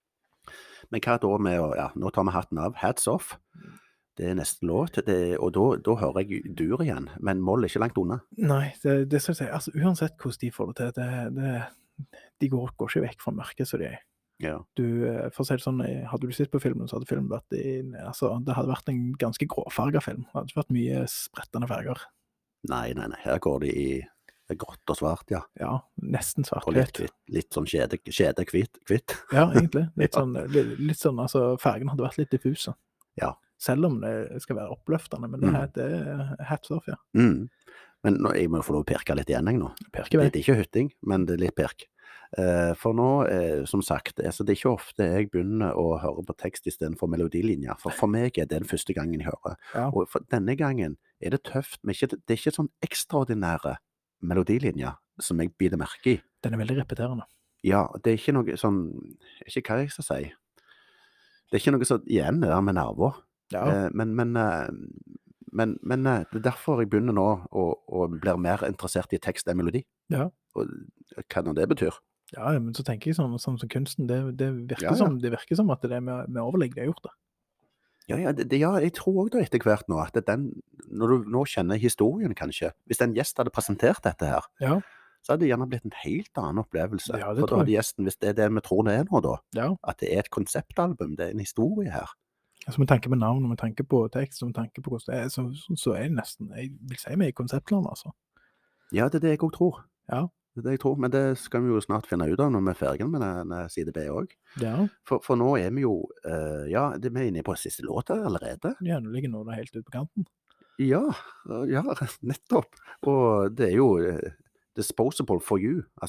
Men hva da med å, ja, nå tar vi hatten av, hats off. Det er neste låt, det, og da, da hører jeg dur igjen, men Moll er ikke langt unna. Nei, det, det skal jeg si, altså uansett hvordan de får det til, det, det, de går, går ikke vekk fra mørket, så de er. Ja. Du, for å si det sånn, hadde du sett på filmen, så hadde filmen vært i, altså, det hadde vært en ganske gråfarget film, det hadde ikke vært mye sprettende farger. Nei, nei, nei, her går de i grått og svart, ja. Ja, nesten svart. Og litt, litt, litt sånn skjede, skjede kvitt, kvitt. Ja, egentlig, litt ja. sånn, litt, litt sånn, altså, fargen hadde vært litt diffuse. Ja. Selv om det skal være oppløftende, men det, mm. det er hats off, ja. Mm. Men nå, jeg må få lov å perke litt igjen, jeg nå. Perke det, det er ikke hytting, men det er litt perk. Uh, for nå, uh, som sagt, altså, det er ikke ofte jeg begynner å høre på tekst i stedet for melodilinjer. For for meg er det den første gangen jeg hører. Ja. Og for denne gangen er det tøft, men ikke, det er ikke sånn ekstraordinære melodilinjer som jeg biter merke i. Den er veldig repeterende. Ja, det er ikke noe sånn, ikke hva jeg skal si. Det er ikke noe sånn igjen det der med nerver. Ja. Uh, men, men, uh, men, men uh, det er derfor jeg begynner nå og, og blir mer interessert i tekst enn melodi. Ja. Og hva nå det betyr. Ja, men så tenker jeg sånn, sånn som kunsten, det, det, virker ja, ja. Som, det virker som at det er med, med overlegg det har gjort det. Ja, ja, det, ja, jeg tror også da etter hvert nå, at den, når du nå kjenner historien kanskje, hvis en gjest hadde presentert dette her, ja. så hadde det gjerne blitt en helt annen opplevelse. Ja, det for da hadde gjesten, hvis det er det vi tror det er nå da, ja. at det er et konseptalbum, det er en historie her. Altså, med tanke på navn, og med tanke på tekst, og med tanke på hvordan det er, så, så er det nesten, jeg vil si meg i konseptland, altså. Ja, det er det jeg også tror. Ja. Det er det jeg tror, men det skal vi jo snart finne ut av når vi er ferdige med denne side B også. Ja. For, for nå er vi jo, uh, ja, det er vi inne på siste låta allerede. Ja, nå ligger noe helt ut på kanten. Ja, ja, nettopp. Og det er jo uh, Disposable for You, altså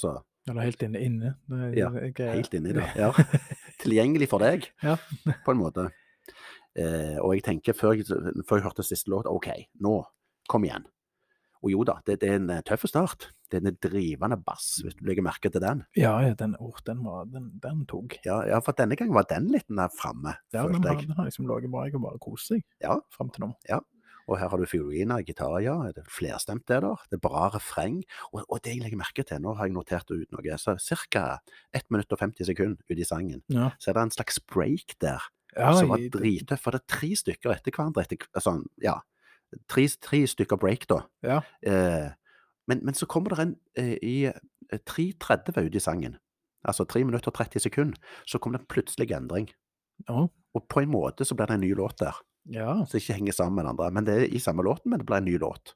Eller helt inne, inne. Det, Ja, jeg, helt inne i det, ja. Tilgjengelig for deg, ja. på en måte. Eh, og jeg tenker, før jeg, før jeg hørte siste låt, ok, nå, kom igjen. Og jo da, det, det er en tøff start. Det er en drivende bass, hvis du legger merke til den. Ja, ja, den, oh, den, var, den, den tog. Ja, ja, for denne gang var den litt der fremme, ja, følte den jeg. Ja, den har liksom laget bra, jeg har bare kost seg ja. frem til nå. Ja, og her har du fioliner, gitar, ja, det er flerstemt det der, det er bra refreng, og, og det jeg legger merke til, nå har jeg notert ut noe, så cirka ett minutt og femti sekunder ut i sangen, ja. så er det en slags break der, ja, som var drittøff, for det er tre stykker etter hverandre, etter, sånn, ja, tre, tre stykker break da. Ja. Eh, men, men så kommer det en eh, i eh, tre tretti ut i sangen, altså tre minutter og tretti sekunder, så kommer det en plutselig endring. Ja. Og på en måte så blir det en ny låt der. Ja. Så ikke henger sammen med den andre. Men det er i samme låten, men det blir en ny låt.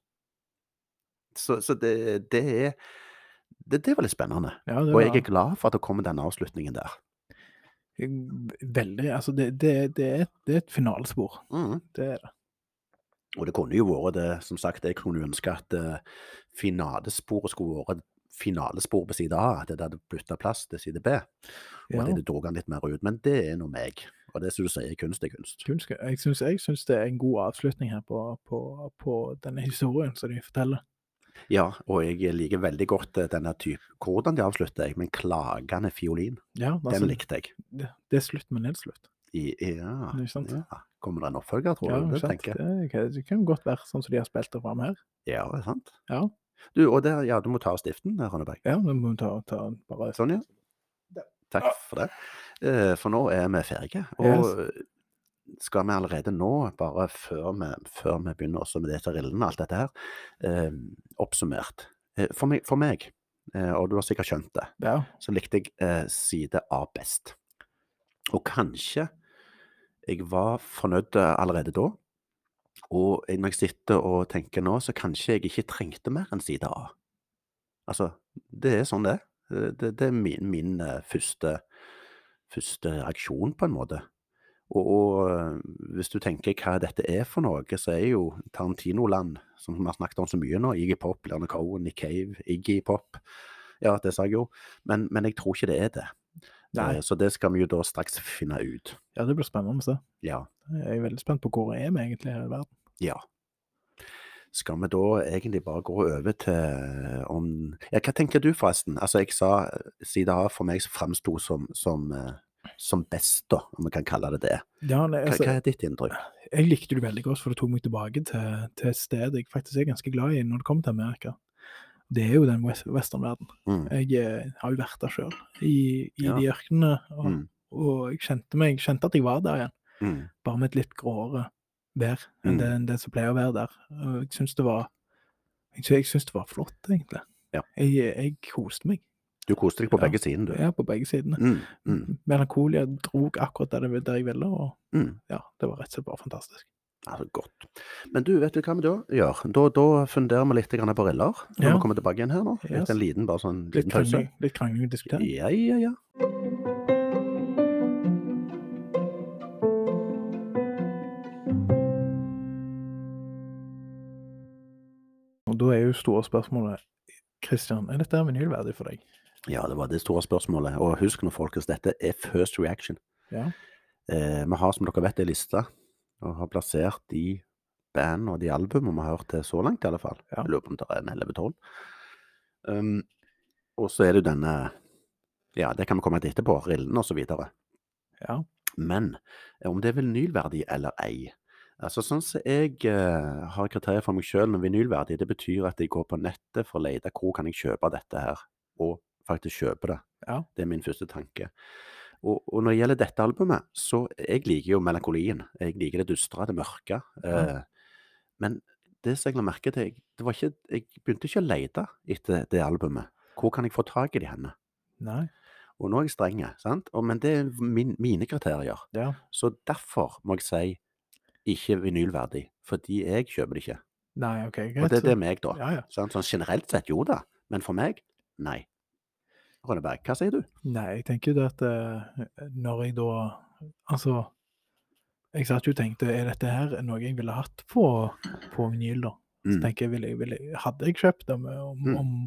Så, så det, det er det, det var litt spennende. Ja, det var... Og jeg er glad for at det kommer denne avslutningen der. Veldig. Altså, det, det, det, er, det er et finalespor. Mm. Det er det. Og det kunne jo vært det, som sagt, jeg kunne ønske at uh, finalesporet skulle vært finalespor på side A, det der det bytta plass til side B, og ja. det det drog han litt mer ut, men det er noe meg, og det som du sier, kunst er kunst. kunst jeg synes, jeg synes det er en god avslutning her på, på, på denne historien som de forteller. Ja, og jeg liker veldig godt denne type, hvordan de avslutter jeg, men klagende fiolin, ja, altså, den likte jeg. Det, det er slutt med nedslutt. I, ja, ja, kommer det en oppfølger, tror ja, du? Det, sant. tenker jeg. Det, det kan godt være sånn som de har spilt det frem her. Ja, det er sant. Ja. Du, og der, ja, du må ta stiften, Rønneberg. Ja, du må ta, ta bare... Sånn, ja. Takk for det. Eh, for nå er vi ferdige, og yes. skal vi allerede nå, bare før vi, før vi begynner også med dette rillene, alt dette her, eh, oppsummert. Eh, for meg, for meg eh, og du har sikkert skjønt det, ja. så likte jeg eh, side A best. Og kanskje jeg var fornøyd allerede da, og når jeg sitter og tenker nå, så kanskje jeg ikke trengte mer enn side A. Altså, det er sånn det. Det, det er min, min første, første reaksjon på en måte. Og, og hvis du tenker hva dette er for noe, så er jo Tarantino-land, som vi har snakket om så mye nå, Iggy Pop, Leonard Cohen, Nick Cave, Iggy Pop, ja, det sa jeg jo, men, men jeg tror ikke det er det. Nei. Så det skal vi jo da straks finne ut. Ja, det blir spennende å se. Ja. Jeg er veldig spent på hvor jeg er med egentlig her i verden. Ja. Skal vi da egentlig bare gå over til om... Ja, hva tenker du forresten? Altså, jeg sa, siden A for meg så fremstod som, som, som best da, om vi kan kalle det det. Ja, nei, altså, hva, hva er ditt inntrykk? Jeg likte det veldig godt, for det tok meg tilbake til, til et sted jeg faktisk er ganske glad i når det kommer til Amerika. Det er jo den westernverden. Mm. Jeg eh, har jo vært der selv, i, i ja. de ørkenene, og, mm. og jeg kjente meg, kjente at jeg var der igjen, mm. bare med et litt gråere vær enn, mm. det, enn det som pleier å være der. Og jeg synes det var, jeg, jeg synes det var flott, egentlig. Ja. Jeg, jeg koste meg. Du koste deg på ja. begge sidene, du? Ja, på begge sidene. Mm. Mm. Melankolia drog akkurat der, der jeg ville, og mm. ja, det var rett og slett bare fantastisk. Altså, godt. Men du, vet du hva vi da gjør? Da, da funderer vi litt på riller, når ja. vi kommer tilbake igjen her nå. Yes. Litt en liten, bare sånn liten litt pause. Litt krangling å diskutere. Ja, ja, ja. Og da er jo store spørsmålet, Christian, er dette vinylverdig for deg? Ja, det var det store spørsmålet. Og husk nå, folkens, dette er first reaction. Ja. Eh, vi har, som dere vet, en liste, og har plassert de band og de album vi har hørt til så langt i alle fall. Ja. Jeg lurer på om det er en elleve tolv. Um, og så er det denne, ja, det kan vi komme til etterpå, rillen og så videre. Ja. Men om det er vinylverdig eller ei, altså sånn som jeg uh, har kriterier for meg selv med vinylverdig, det betyr at jeg går på nettet for å lete hvor kan jeg kjøpe dette her, og faktisk kjøpe det. Ja. Det er min første tanke. Og, og når det gjelder dette albumet, så jeg liker jo melankolien. Jeg liker det dystre, det mørke. Ja. Eh, men det som jeg la merke til, det var ikke, jeg begynte ikke å lete etter det albumet. Hvor kan jeg få tag i de henne? Nei. Og nå er jeg strenge, sant? Og, men det er min, mine kriterier. Ja. Så derfor må jeg si ikke vinylverdig, fordi jeg kjøper det ikke. Nei, ok, greit. Og det, det er meg da. Ja, ja. Sånn, sånn generelt sett, jo da. Men for meg, nei. Rønneberg, hva sier du? Nei, jeg tenker det at uh, når jeg da, altså, jeg satt jo og tenkte, er dette her noe jeg ville hatt på, på vinyl da? Så mm. tenker jeg, ville, ville, hadde jeg kjøpt dem om, mm. om,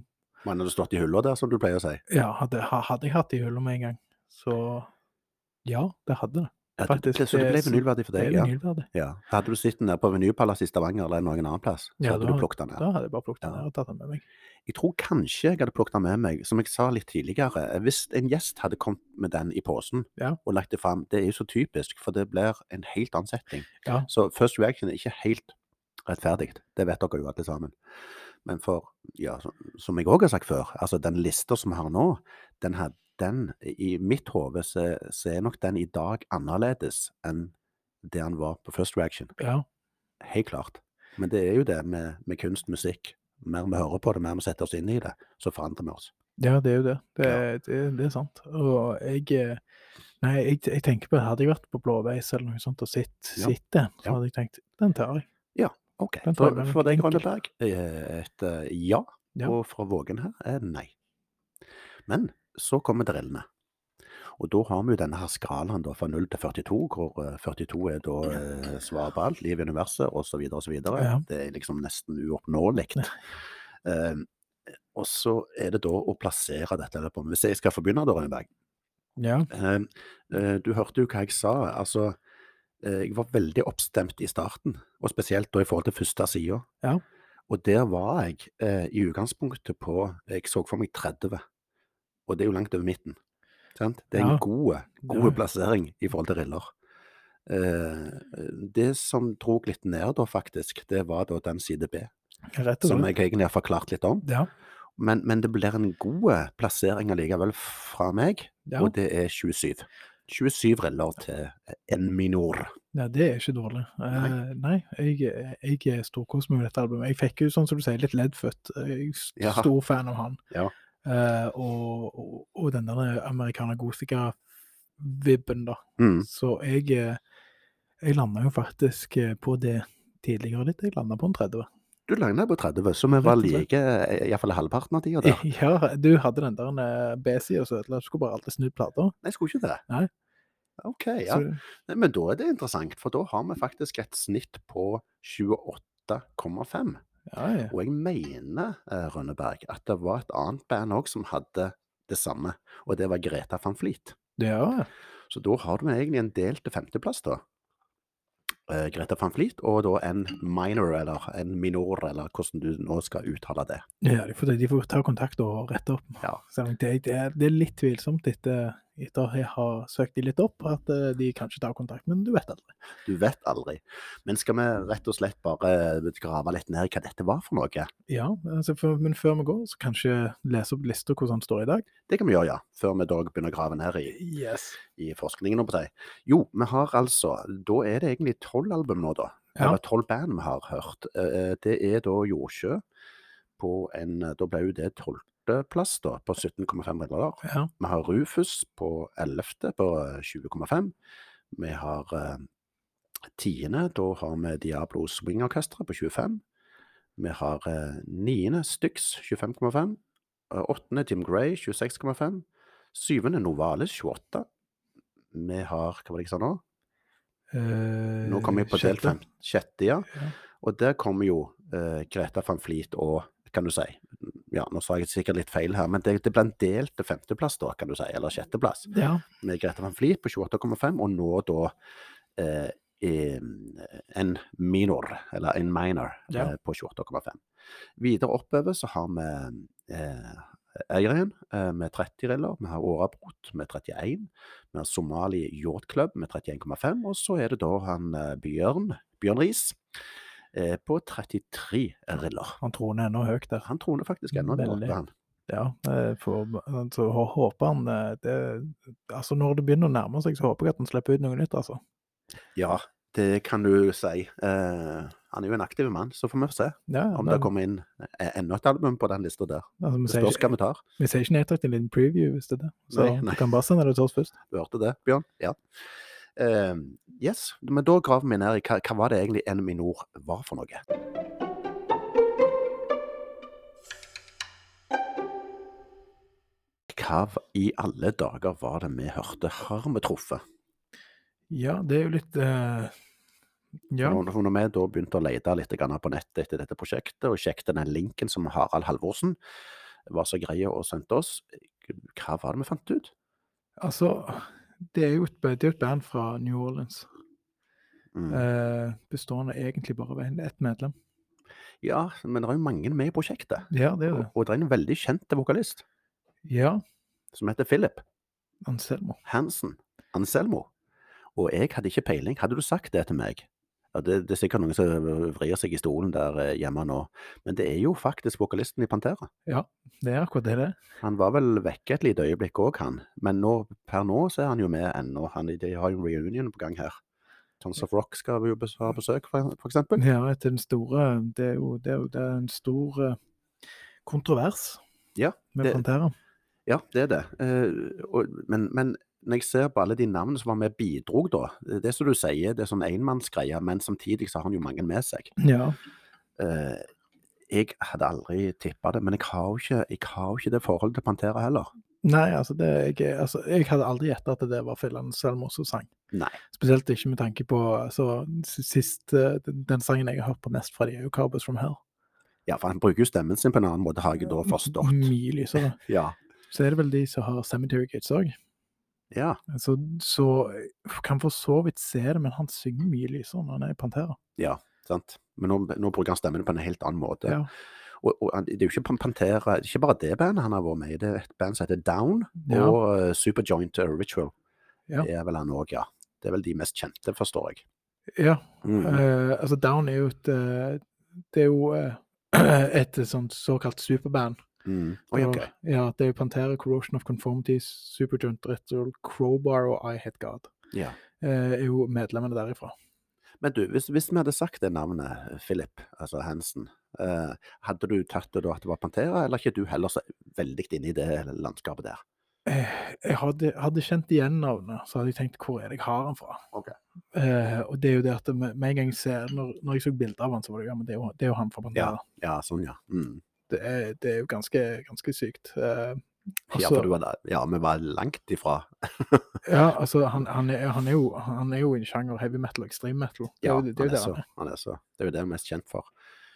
Men hadde du stått i hullet der, som du pleier å si? Ja, hadde, hadde jeg hatt i hullet med en gang, så ja, det hadde det. Ja, Faktisk, det, så det ble vinylverdig for deg, det er vinylverdig. ja. ja. Hadde du sittet nede på Vinylpalass i Stavanger eller noen annen plass, så ja, hadde da, du plukket den ned. Da hadde jeg bare plukket den ja. ned og tatt den med meg. Jeg tror kanskje jeg hadde plukket den med meg, som jeg sa litt tidligere, hvis en gjest hadde kommet med den i posen ja. og lagt det frem, det er jo så typisk, for det blir en helt annen setting. Ja. Så First Reaction er ikke helt rettferdig, det vet dere jo alle sammen. Men for, ja, som jeg også har sagt før, altså den lista som vi har nå, den, had, den i mitt hode, så, så er nok den i dag annerledes enn det han var på First Reaction. Ja. Helt klart. Men det er jo det med, med kunst, musikk. Mer vi hører på det, mer vi setter oss inn i det, så forandrer vi oss. Ja, det er jo det. Det, ja. det, det er sant. Og jeg, nei, jeg, jeg tenker på, hadde jeg vært på Blåveis eller noe sånt og sitt, ja. sitt den, så ja. hadde jeg tenkt, den tar jeg. Ja. Ok, for, for deg, Rønneberg, et uh, ja, ja, og fra Vågen her er nei. Men så kommer drillene. Og da har vi jo denne her skalaen da, fra null til førtito, hvor uh, førtito er da uh, svar på alt, liv i universet, og så videre og så videre. Ja. Det er liksom nesten uoppnåelig. Uh, og så er det da å plassere dette, eller på, hvis jeg skal få begynne da, Rønneberg. Ja. Uh, uh, du hørte jo hva jeg sa, altså, jeg var veldig oppstemt i starten, og spesielt da i forhold til første siden. Ja. Og der var jeg eh, i utgangspunktet på, jeg så for meg tretti, og det er jo langt over midten. Sant? Det er ja. en god, god ja. plassering i forhold til riller. Eh, det som drog litt ned da faktisk, det var da den side B, som jeg egentlig har forklart litt om. Ja. Men, men det blir en god plassering allikevel fra meg, ja. og det er tjuesyv. tjuesyv riller til en minor. Ja, det er ikke dårlig. Nei, uh, nei jeg, jeg storkoser meg med dette albumet. Jeg fikk jo, sånn som du sier, litt leddfødt. Jeg er ja. stor fan av han. Ja. Uh, og, og, og den der amerikaner Gothica-vibben da. Mm. Så jeg, jeg landet jo faktisk på det tidligere litt. Jeg landet på en tretti. Du landet på tretti, så vi var like, i hvert fall halvparten av tida der. Ja, du hadde den der B-siden, så du skulle bare alltid snudd plater. Nei, jeg skulle ikke det. Nei. Ok, ja. Så... Men da er det interessant, for da har vi faktisk et snitt på tjueåtte komma fem. Ja, ja. Og jeg mener, eh, Rønneberg, at det var et annet band også som hadde det samme, og det var Greta van Fleet. Ja, ja. Så da har du egentlig en del til femteplass da. Uh, Greta van Fleet, og da en minor, eller en minor, eller hvordan du nå skal uttale det. Ja, de får, de får ta kontakt og rette opp. Ja. Så det, det, er, det er litt tvilsomt etter, etter jeg har søkt de litt opp, at uh, de kanskje tar kontakt, men du vet aldri. Du vet aldri. Men skal vi rett og slett bare grave litt ned i hva dette var for noe? Ja, altså for, men før vi går, så kanskje lese opp lister hvordan det står i dag. Det kan vi gjøre, ja. Før vi da begynner å grave ned i, yes. i forskningen. På seg. Jo, vi har altså, da er det egentlig tolv album nå da. Ja. Eller tolv band vi har hørt. Det er da Jordsjø på en, da ble jo det tolvte plass da, på sytten komma fem riller. Ja. Vi har Rufus på ellevte på tjue komma fem. Vi har uh, tiende, da har vi Diablo Swing Orchestra på tjuefem. Vi har uh, niende Styx tjuefem komma fem. åttende Tim Gray tjueseks komma fem. syvende Novalis tjueåtte. Vi har, hva var det jeg sa nå? Uh, nå kommer vi på del fem, sjette, ja. ja. Og der kommer jo uh, Greta van Fleet og, kan du si, ja, nå sa jeg sikkert litt feil her, men det, det ble en del til femteplass da, kan du si, eller sjetteplass. Ja. Med Greta van Fleet på tjueåtte komma fem, og nå da uh, en minor, eller en minor, ja. uh, på tjueåtte komma fem. Videre oppover så har vi uh, Eieren eh, med tretti riller, vi har Årabrot med trettien, vi har Somali Yacht Club med trettien komma fem, og så er det da han eh, Bjørn, Bjørn Riis eh, på trettitre riller. Han troner ennå høyt der. Han troner faktisk ennå høyt der, han. Ja, for, så håper han, det, altså når det begynner å nærme seg, så håper jeg at han slipper ut noe nytt, altså. Ja, det kan du si. Eh, han er jo en aktiv mann, så får vi få se ja, om det kommer inn enda et album på den lista der. Altså, det spørs hva vi tar. Vi ser ikke nedtrykt en liten preview, hvis det er det. Så nei, nei. Du kan bare sende det til oss først. Du hørte det, Bjørn? Ja. Eh, yes, men da graver vi ned i hva, hva var det egentlig en minor var for noe? Hva i alle dager var det vi hørte? Har vi truffet? Ja, det er jo litt... Uh, ja. Når, når vi da begynte å lete litt på nettet etter dette prosjektet, og sjekket den linken som Harald Halvorsen var så greie og sendte oss. Hva var det vi fant ut? Altså, det er jo et, det er et band fra New Orleans. Mm. Eh, bestående egentlig bare av ett medlem. Ja, men det er jo mange med i prosjektet. Ja, det er det. Og, og det er en veldig kjent vokalist. Ja. Som heter Philip. Anselmo. Hansen. Anselmo. Og jeg hadde ikke peiling. Hadde du sagt det til meg? Ja, det, det er sikkert noen som vrir seg i stolen der hjemme nå. Men det er jo faktisk vokalisten i Pantera. Ja, det er akkurat det det. Han var vel vekke et lite øyeblikk også, han. Men nå, per nå så er han jo med ennå. Han, de har jo en reunion på gang her. Tons of Rock skal vi jo ha besøk, for, for eksempel. Ja, etter den store, det er jo, det er jo det er en stor uh, kontrovers ja, med det, Pantera. Ja, det er det. Uh, og, men, men når jeg ser på alle de navnene som var med bidrog da, det er som du sier, det er sånn enmannsgreier, men samtidig så har han jo mange med seg. Ja. Uh, jeg hadde aldri tippet det, men jeg har jo ikke, jeg har jo ikke det forholdet til Pantera heller. Nei, altså, det, jeg, altså, jeg hadde aldri gjettet at det var Phil Anselmo som sang. Nei. Spesielt ikke med tanke på, altså, sist, den, den sangen jeg har hørt på mest fra de er jo Cowboys from Hell. Ja, for han bruker jo stemmen sin på en annen måte, har jeg da forstått. Mye lysere. Ja. Så er det vel de som har Cemetery Gates også. Ja. Så, så kan for så vidt se det, men han synger mye lysere når han er i Pantera. Ja, sant. Men nå, nå bruker han stemmen på en helt annen måte. Ja. Og, og det er jo ikke Pantera, ikke bare det bandet han har vært med i, det er et band som heter Down, ja. og uh, Superjoint uh, Ritual. Ja. Det er vel han også, ja. Det er vel de mest kjente, forstår jeg. Ja, mm. uh, altså Down er jo et, uh, det er jo uh, et sånt såkalt superband. Mm. Oh, okay. og, ja, det er jo Pantera, Corrosion of Conformity, Superjoint Ritual, Crowbar og I Hate God. Ja. Uh, er jo medlemmene derifra. Men du, hvis, hvis vi hadde sagt det navnet, Philip, altså Hansen, uh, hadde du tatt det da at det var Pantera, eller ikke du heller så veldig inne i det landskapet der? Uh, jeg hadde, hadde kjent igjen navnet, så hadde jeg tenkt, hvor er det jeg har han fra? Okay. Uh, og det er jo det at med, med en gang jeg ser, når, når jeg så bilder av han, så var det, ja, men det er jo, det er jo han fra Pantera. Ja, ja sånn ja. Mm. Det, er, det er jo ganske, ganske sykt. Uh, Også, ja, for du var der, ja, vi var langt ifra. ja, altså, han, han, er, han, er jo, han er jo i en sjanger heavy metal og extreme metal. Det ja, er jo, det, det han, er er så, han, er. han er så. Det er jo det jeg er mest kjent for.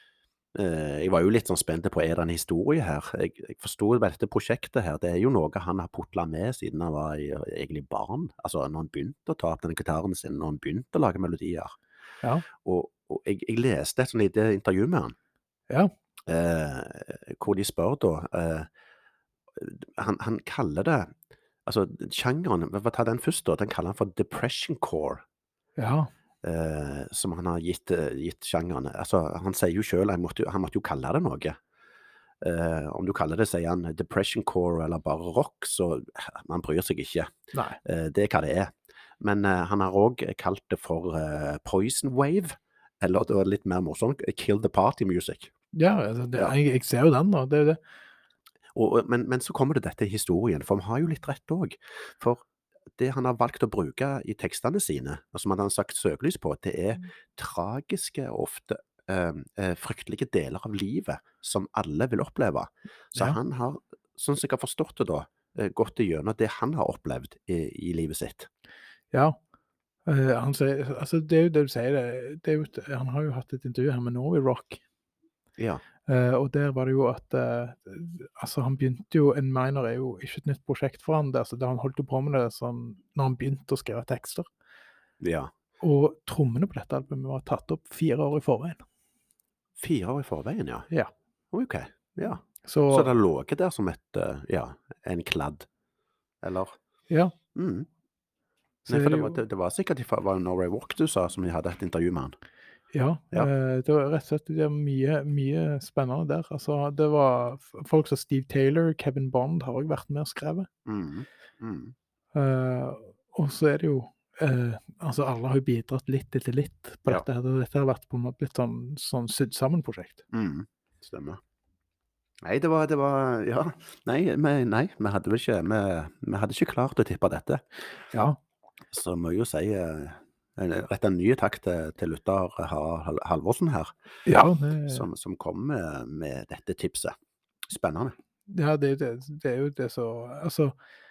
Uh, jeg var jo litt sånn spent på, er det en historie her? Jeg, jeg forstod vel dette prosjektet her, det er jo noe han har putlet med siden han var i, egentlig barn. Altså, når han begynte å ta opp denne gitaren sin, når han begynte å lage melodier. Ja. Og, og jeg, jeg leste et sånt lite intervju med han. Ja. Uh, hvor de spør da, uh, Han, han kaller det, altså sjangeren, hva tar den først da? Den kaller han for Depression Core. Ja. Eh, som han har gitt, gitt sjangeren. Altså, han sier jo selv, han måtte, han måtte jo kalle det noe. Eh, om du kaller det, sier han Depression Core eller bare rock, så man bryr seg ikke. Nei. Eh, det er hva det er. Men eh, han har også kalt det for eh, Poison Wave, eller det var litt mer morsomt, Kill the Party Music. Ja, altså, det, ja. Jeg, jeg ser jo den da, det er jo det. Og, men, men så kommer det dette i historien, for han har jo litt rett også. For det han har valgt å bruke i tekstene sine, og som han har sagt søkelys på, det er tragiske og ofte eh, fryktelige deler av livet som alle vil oppleve. Så ja. Han har, sånn som jeg har forstått det da, gått igjennom det han har opplevd i, i livet sitt. Ja, uh, han sier, altså det er jo det du sier, det, det er jo, han har jo hatt et intervju her med Norway Rock. Ja. Uh, og der var det jo at uh, altså han begynte jo, en minor er jo ikke et nytt prosjekt for han, det, altså da han holdt jo på med det sånn, når han begynte å skrive tekster. Ja. Og trommene på dette albumet var tatt opp fire år i forveien. Fire år i forveien, ja? Ja. Ok, ja. Så, Så det lå ikke der som et, uh, ja, en kladd, eller? Ja. Mm. Nei, for det var, det, det var sikkert det var Norway Rock du sa, som vi hadde et intervju med han. Ja, ja. Uh, det var rett og slett det var mye, mye spennende der. Altså, det var folk som Steve Taylor, Kevin Bond har også vært med og skrevet. Mm. Mm. Uh, og så er det jo, uh, altså alle har jo bidratt litt etter litt på ja. dette. Dette har vært på en måte litt sånn, sånn sydd sammen prosjekt. Mm. Stemmer. Nei, det var, det var, ja, nei, vi, nei, vi hadde vel ikke, vi, vi hadde ikke klart å tippe dette. Ja. Så må jeg jo si... Uh, rett en ny takk til, til Luther Harald Halvorsen her, ja, det... som, som kom med, med dette tipset. Spennende. Ja, det, det, det er jo det så, altså,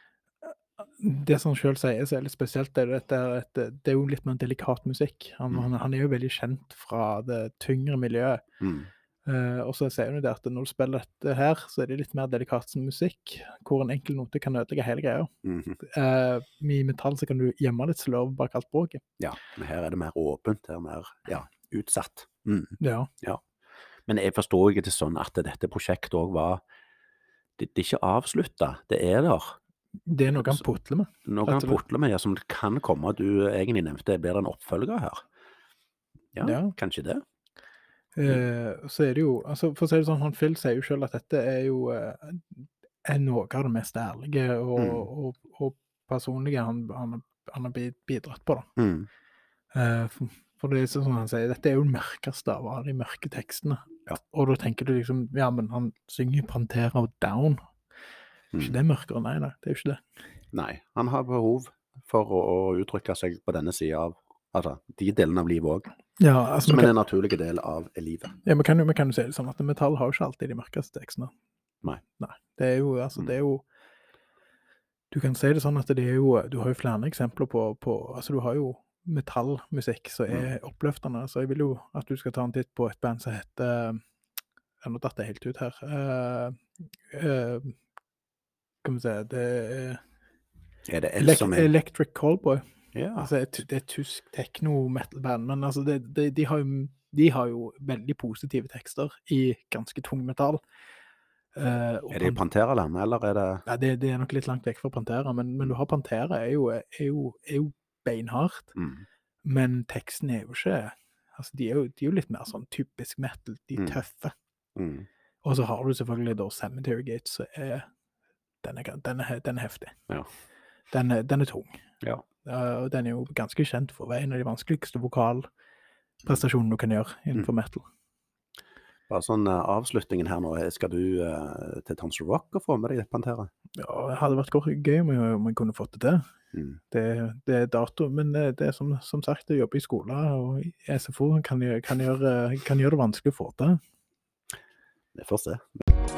det som han selv sier så er litt spesielt, det er, dette, det, det er jo litt mer delikat musikk. Han, mm. han, han er jo veldig kjent fra det tyngre miljøet. Mm. Uh, og så sier hun det at når du spiller dette her, så er det litt mer delikat som musikk, hvor en enkel note kan ødelegge hele greia. Mm -hmm. uh, I metall så kan du gjemme litt slurv bak alt bråket. Ja, men her er det mer åpent, det er mer, ja, utsatt. Mm. Ja. Ja. Men jeg forstår ikke det sånn at dette prosjektet også var, det, det er ikke avsluttet, det er der. Det er noe han putler med. Noe han putler med, ja, som det kan komme, du egentlig nevnte, blir det en oppfølger her? Ja, ja. Kanskje det. Uh, så er det jo, altså for å si det sånn, han Phil sier jo selv at dette er jo uh, er noe av det mest ærlige og, mm. og, og personlige han, han, han har bidratt på da. Mm. Uh, for, for det er sånn han sier, dette er jo den mørkeste av de mørke tekstene. Ja. Og da tenker du liksom, ja, men han synger Pantera og Down. Mm. Ikke det mørkere? Nei, nei, det er jo ikke det. Nei, han har behov for å, å uttrykke seg på denne siden av, altså, de delene av livet også. Ja, altså, som kan, er en naturlig del av livet. Ja, men kan, kan du si det sånn at metall har jo ikke alltid de mørkeste tekstene. Nei. Nei, det er jo, altså, det er jo, du kan si det sånn at det er jo, du har jo flere eksempler på, på altså du har jo metallmusikk som er mm. oppløftende, så jeg vil jo at du skal ta en titt på et band som heter, jeg nå datt det helt ut her, uh, uh, kan vi si, det er, er det Elect som er... Electric Callboy. Ja. Altså, det er et tysk techno-metal-band, men altså, det, det, de, har jo, de har jo veldig positive tekster i ganske tung metall. Uh, er det Pantera-land, eller er det... Ja, det, det er nok litt langt vekk fra Pantera, men, men du har Pantera er jo, er jo, er jo beinhardt, mm. men teksten er jo ikke, altså, de er jo, de er jo litt mer sånn typisk metal, de mm. tøffe. Mm. Og så har du selvfølgelig da Cemetery Gates, så er, den, er, den, er, den er heftig. Ja. Den, er, den er tung. Ja. Uh, og den er jo ganske kjent for å være en av de vanskeligste vokalprestasjonene du kan gjøre innenfor mm. metal. Bare sånn uh, avslutningen her nå, skal du uh, til Tons of Rock og få med deg det, Pantera? Ja, det hadde vært gøy om jeg, om jeg kunne fått det til. Mm. Det, det er dato, men det, det er som, som sagt, jeg jobber i skole, og i S F O kan, jeg, kan, gjøre, kan gjøre det vanskelig å få til. Det får se.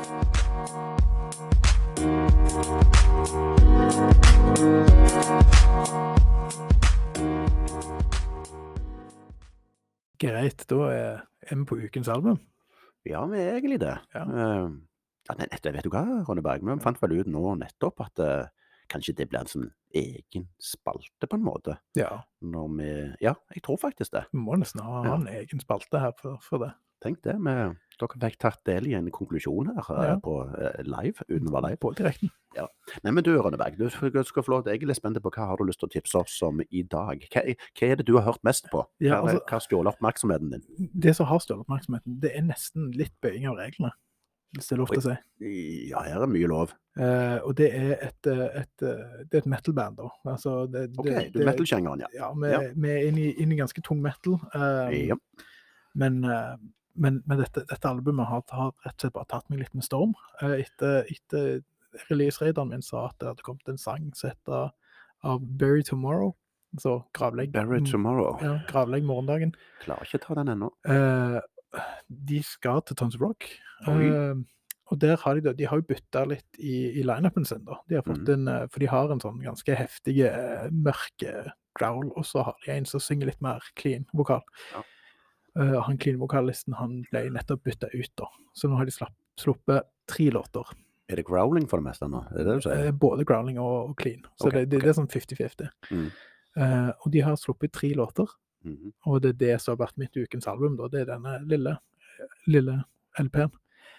Greit, da er, er vi på ukens album. Ja, vi er egentlig det. Ja. Uh, ja, nettopp, vet du hva, Ronneberg? Vi fant vel ut nå nettopp at uh, kanskje det blir en sånn egen spalte på en måte. Ja. Når vi, ja, jeg tror faktisk det. Vi må nesten ha ja. en egen spalte her for, for det. Tenk det, med, dere fikk tatt del i en konklusjon her ja. på uh, live, uten å være live. På direkten. Ja. Nei, men du, Ronneberg, du skal, skal få lov til, jeg er litt spent på hva har du lyst til å tipse oss om i dag? Hva, hva er det du har hørt mest på? Hva, ja, altså, hva stjåler oppmerksomheten din? Det som har stjålet oppmerksomheten, det er nesten litt bøying av reglene, hvis det er lov til å si. Ja, her er mye lov. Uh, og det er et, et, et, det er et metal-band da. Altså, det, ok, det, du er metal-sjangeren, ja. Ja, vi, ja. vi er inne i, inne i ganske tung metal. Uh, ja. Men... Uh, Men, men dette, dette albumet har, har rett og slett bare tatt meg litt med storm. Etter, etter release-radaren min sa at det hadde kommet en sang som heter av Bury Tomorrow. Så gravlegg. Bury Tomorrow. Ja, gravlegg morgendagen. Klarer ikke å ta den ennå. Uh, de skal til Tons of Rock. Uh, og der har de, de har jo byttet litt i, i line-upen sin da. De har fått mm. en, for de har en sånn ganske heftige, mørke growl, og så har de en som synger litt mer clean vokal. Ja. Uh, han clean-vokalisten, han ble nettopp byttet ut da. Så nå har de slapp, sluppet tre låter. Er det growling for det meste nå? Er det det du sier? Uh, både growling og, og clean. Så okay, det, det, okay. det er sånn fifty fifty. Mm. Uh, og de har sluppet tre låter. Mm. Og det er det som har vært mitt ukens album da. Det er denne lille, lille L P-en.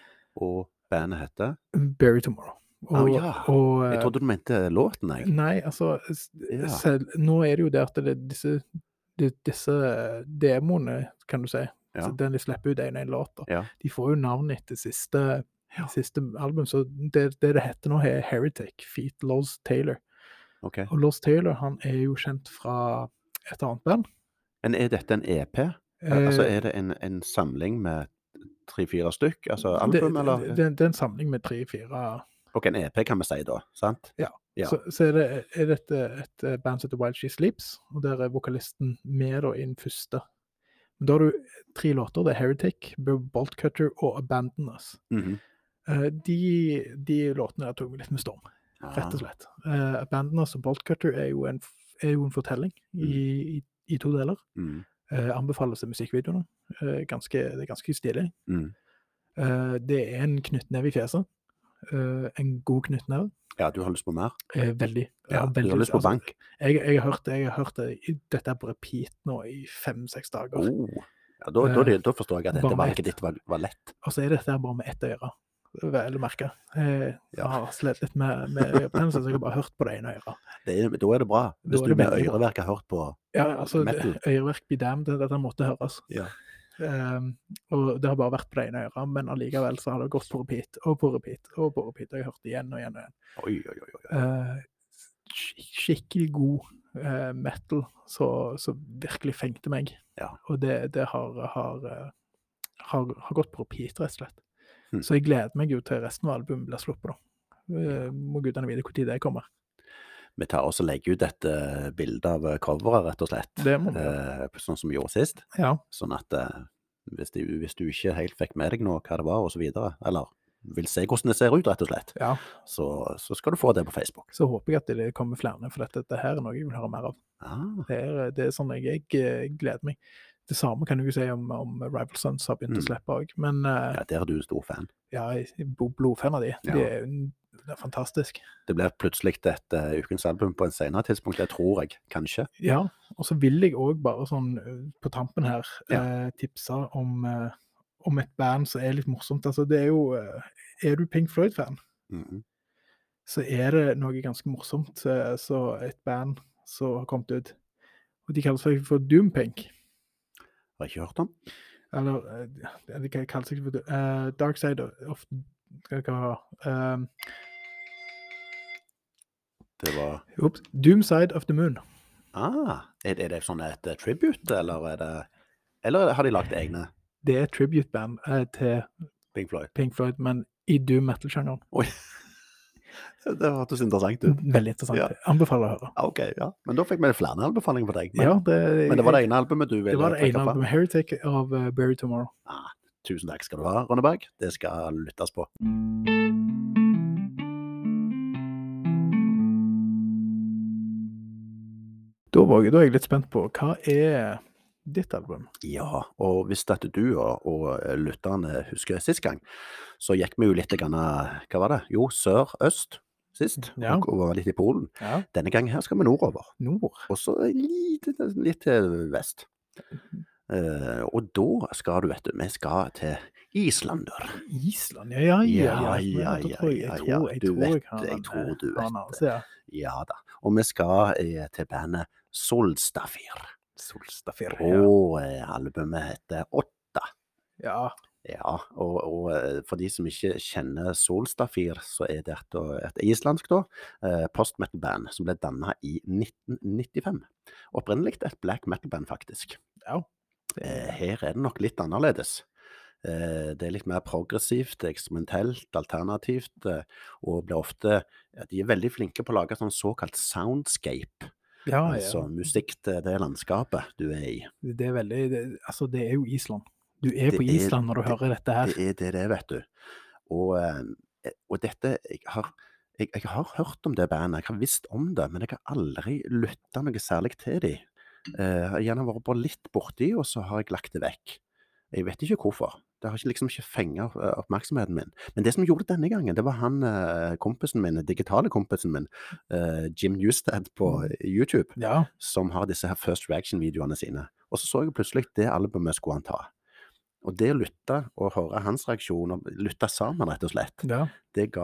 Og bandet heter? Bury Tomorrow. Og, oh, ja. og, jeg trodde du mente låten, jeg. Nei, altså, ja. selv, nå er det jo det at det, disse... disse demoene, kan du si, ja. så den de slipper ut en en låt, ja. de får jo navn etter siste, ja. siste album, så det, det det heter nå er Heretic, feat. Loz Taylor. Okay. Og Loz Taylor, han er jo kjent fra et annet band. Men er dette en E P? Eh, altså er det en, en samling med tre-fire stykk, altså album, det, eller? Det, det er en samling med tre-fire... Ok, en E P kan vi si da, sant? Ja. Ja. Så, så er det, er det et, et band som heter While She Sleeps, og der er vokalisten med da i den første. Men da har du tre låter, det er Heretic, Bolt Cutter og Abandon Us. Mm-hmm. uh, de, de låtene der tog meg litt med storm, ah. rett og slett. Uh, Abandon Us og Bolt Cutter er jo en, er jo en fortelling mm. i, i, i to deler. Mm. Uh, anbefales det musikkvideoene. Uh, ganske, det er ganske stilig. Mm. Uh, det er en knyttneve i fjeset. Uh, en god knyttneve. Ja, du har lyst på mer? Uh, veldig. Ja, veldig. Du har lyst på altså, bank? Jeg, jeg, har hørt, jeg har hørt det, dette på repeat nå i fem-seks dager. Oh, ja, da, da, da forstår jeg at dette valget ditt var, var lett. Og så er dette bare med ett øre. Vel å merke. Jeg ja. har slett litt med, med ørebetennelse, så jeg har bare hørt på det ene øret. Det er, da er det bra. Hvis du med øreverk har hørt på ja, altså, metal. Øreverk be damned, dette måtte høres. Ja. Um, og det har bare vært på det ene øret, men allikevel så har det gått på repeat, og på repeat, og på repeat. Jeg har hørt det igjen og igjen og igjen. Oi, oi, oi. oi. Uh, skikkelig god uh, metal, så, så virkelig fengte meg. Ja. Og det, det har, har, uh, har, har gått på repeat, rett og slett. Hmm. Så jeg gleder meg jo til resten av albumet blir sluppet da. Uh, må gudene vite hvor tid det kommer. Vi tar også legger ut et uh, bilde av coveret, rett og slett. Det må vi uh, sånn som vi gjorde sist. Ja. Sånn at uh, hvis, du, hvis du ikke helt fikk med deg nå hva det var, og så videre, eller vil se hvordan det ser ut, rett og slett, ja. så, så skal du få det på Facebook. Så håper jeg at det kommer flere, for dette, dette her er noe jeg vil høre mer av. Ah. Det, er, det er sånn jeg, jeg gleder meg. Det samme kan du jo si om, om Rival Sons har begynt mm. å slippe også, men... Uh, ja, der er du stor fan. Ja, jeg er blodfan av de. Ja. De er, det er fantastisk. Det blir plutselig et uh, ukens album på en senere tidspunkt, det tror jeg, kanskje. Ja, og så vil jeg også bare sånn på tampen her ja. uh, tipse om, uh, om et band som er litt morsomt. Altså, det er jo... Uh, er du Pink Floyd-fan? Mm-hmm. Så er det noe ganske morsomt. Uh, så et band som har kommet ut, og de kaller seg for Doom Pink. Har jeg ikke hørt om? Eller, uh, de kaller seg for uh, Dark Side of... Skal det være... Um, det var... Oops, Doom Side of the Moon. Ah, er det, er det sånn et uh, tribute, eller er det... Eller har de lagt egne? Det er et tribute-band uh, til Pink Floyd. Pink Floyd, men i doom metal-sjangeren. Oi, det hørtes interessant ut. Veldig interessant. Ja. Anbefaler å høre. Ok, ja. Men da fikk vi flere anbefalinger for deg. Men, ja, det, men det var det ene albumet du ville trekke fram? Det var det ene albumet, Heretic av uh, Bury Tomorrow. Ah, tusen takk skal du ha, Ronneberg. Det skal lyttes på. Da, Våge, da er jeg litt spent på, hva er ditt album? Ja, og hvis at du og, og lytterne husker sist gang, så gikk vi jo litt, grann, hva var det? Jo, sør-øst sist, ja. og, og var litt i Polen. Ja. Denne gangen her skal vi nordover. Nord? Og så litt, litt til vest. Uh, og da skal du, vet du, vi skal til Islander. Island, ja, ja, ja. Ja, ja, ja, ja, ja, ja. Du vet, jeg tror du vet det. Ja da. Og vi skal eh, til bandet Solstafir. Solstafir, ja. Og eh, albumet heter Åtta. Ja. Ja, og, og for de som ikke kjenner Solstafir, så er det et, et islandsk da, eh, post-metal-band som ble dannet i nitten nittifem. Opprinnelig et black metal-band, faktisk. Ja. Eh, her er det nok litt annerledes. Eh, det er litt mer progressivt, eksperimentelt, alternativt, eh, og blir ofte, ja, de er veldig flinke på å lage sånn såkalt soundscape. Ja, altså ja. musikk til det landskapet du er i. Det er veldig, det, altså det er jo Island. Du er det på Island er, når du det, hører dette her. Det er det, det vet du. Og, og dette, jeg har, jeg, jeg har hørt om det bandet, jeg har visst om det, men jeg har aldri lyttet noe særlig til dem. Jeg har gjerne vært bare litt borti, og så har jeg lagt det vekk. Jeg vet ikke hvorfor. Det har ikke, liksom ikke fengt oppmerksomheten min. Men det som gjorde det denne gangen, det var han kompisen min, digitale kompisen min, Jim Newsted på YouTube, ja. Som har disse her First Reaction-videoene sine. Og så så jeg plutselig det albumet skulle han ta. Og det å lytte og høre hans reaksjon, og lytte sammen rett og slett, ja. Det ga,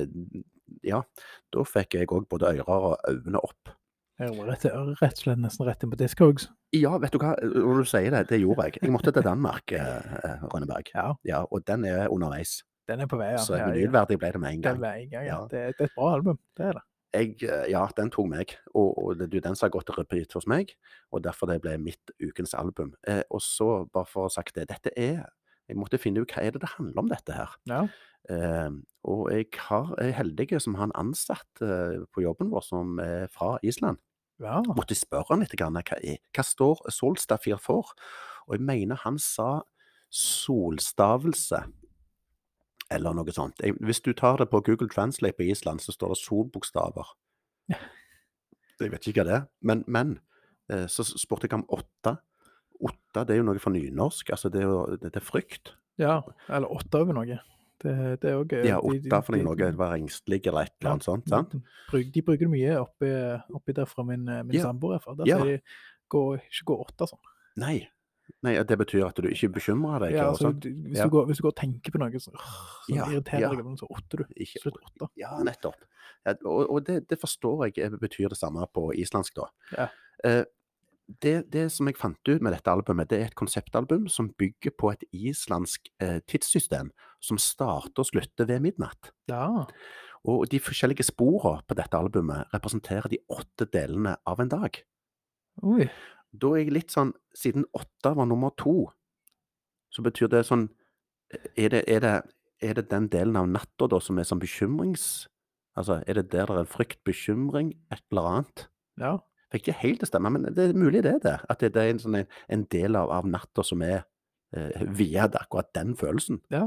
ja, da fikk jeg også både ører og øynene opp. Jeg var rett, rett og slett nesten rett inn på Discogs. Ja, vet du hva, når du sier det, det gjorde jeg. Jeg måtte til Danmark, eh, Rønneberg. Ja. Ja, og den er underveis. Den er på vei, ja. Så vinylverdig ble det med en gang. Det, en gang, ja. Ja. Det, det er et bra album, det er det. Jeg, ja, den tok meg, og, og det er den som har gått til repeat hos meg, og derfor det ble mitt ukens album. Eh, og så, bare for å ha sagt det, dette er, jeg måtte finne ut hva er det det handler om dette her. Ja. Eh, og jeg har, jeg er heldig som har en ansatt eh, på jobben vår som er fra Island. Ja. Måtte spørre han litt, hva, er, hva står Solstafir for? Og jeg mener han sa solstavelse, eller noe sånt. Jeg, hvis du tar det på Google Translate på Island, så står det solbokstaver. Ja. Jeg vet ikke hva det er. Men, men eh, så spurte jeg om åtta. Åtta, det er jo noe for nynorsk. Altså, det er jo det, det er frykt. Ja, eller åtte over noe. Det, det er også... Ja, åtte for noe, det var engstelig eller et eller annet sånt, sant? De bruker det mye oppi, oppi der fra min, min Ja. samboer, for der Ja. sier de, gå, ikke gå åtte sånn. Nei. Nei, det betyr at du ikke bekymrer deg. Ja, og altså, sånt. hvis, Ja. du går, hvis du går og tenker på noe, så, så Ja, irriterer ja. deg, så åtter du. Ikke, Slutt åtte. ja, nettopp. Ja, og og det, det forstår jeg betyr det samme på islandsk da. Ja. Eh, det, det som jeg fant ut med dette albumet, det er et konseptalbum som bygger på et islandsk eh, tidssystem som starter og slutter ved midnatt. Ja. Og de forskjellige sporene på dette albumet representerer de åtte delene av en dag. Oi. Da er jeg litt sånn, siden åtte var nummer to, så betyr det sånn, er det, er det, er det den delen av natta da som er sånn bekymrings, altså er det der det er frykt, bekymring, et eller annet? Ja. Fikk ikke helt det stemme, men det er mulig det er det, at det, det er en, sånn, en, en del av, av natta som er eh, via akkurat den følelsen. Ja.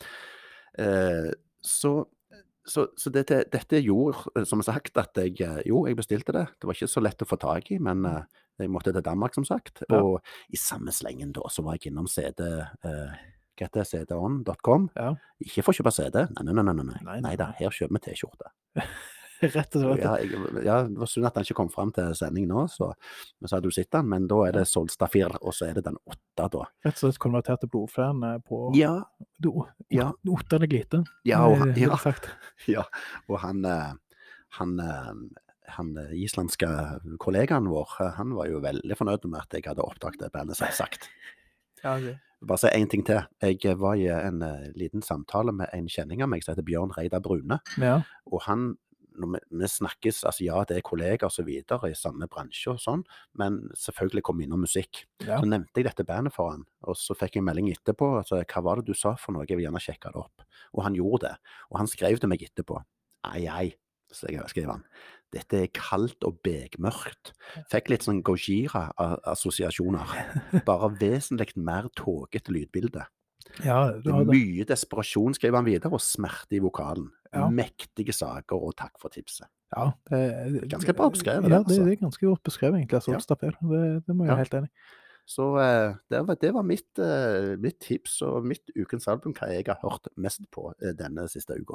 Eh, så Så, så dette, dette gjorde, som sagt, at jeg, jo, jeg bestilte det. Det var ikke så lett å få tag i, men uh, jeg måtte til Danmark, som sagt. Ja. Og i samme slengen da, så var jeg innom C D, uh, hva heter det, C D on punktum com. Ja. Ikke for å kjøpe C D, nei, nei, nei, nei, nei. Nei, nei da, her kjøper vi T-skjorte. Rett og slett. Ja, jeg, ja, det var synd at den ikke kom frem til sending nå, så, så hadde du sett den, men da er det Solstafir, og så er det den åtte da. Rett og slett konvertert til blodfan på... Ja. Du, ja. Åtterne glite. Ja, og, det, ja. sagt. ja, og han, han, han islandske kollegaen vår, han var jo veldig fornøyd med at jeg hadde oppdaget det bandet, som sagt. Ja, ok. Bare si en ting til. Jeg var i en uh, liten samtale med en kjenning av meg som heter Bjørn Reidar Brune, ja. og han, når vi, vi snakkes, altså ja, det er kolleger og så videre i samme bransje og sånn, men selvfølgelig kom innom musikk. Ja. Så nevnte jeg dette bandet for han, og så fikk jeg en melding etterpå, altså, hva var det du sa for noe? Jeg vil gjerne sjekke det opp. Og han gjorde det, og han skrev til meg etterpå. Ai, ai, så jeg skrev han. Dette er kaldt og begmørkt. Fikk litt sånn Gojira-assosiasjoner. Bare vesentlig mer tågete lydbilde. Ja, du har det. Mye desperasjon, skrev han videre, og smerte i vokalen. Ja. Mektige saker, og takk for tipset. Ja, det er ganske bra beskrevet. Ja, det, altså. det er ganske godt beskrevet, egentlig. Altså, ja. det, det må jeg ja. være helt enig. Så uh, det var, det var mitt, uh, mitt tips, og mitt ukens album, hva jeg har hørt mest på uh, denne siste uka.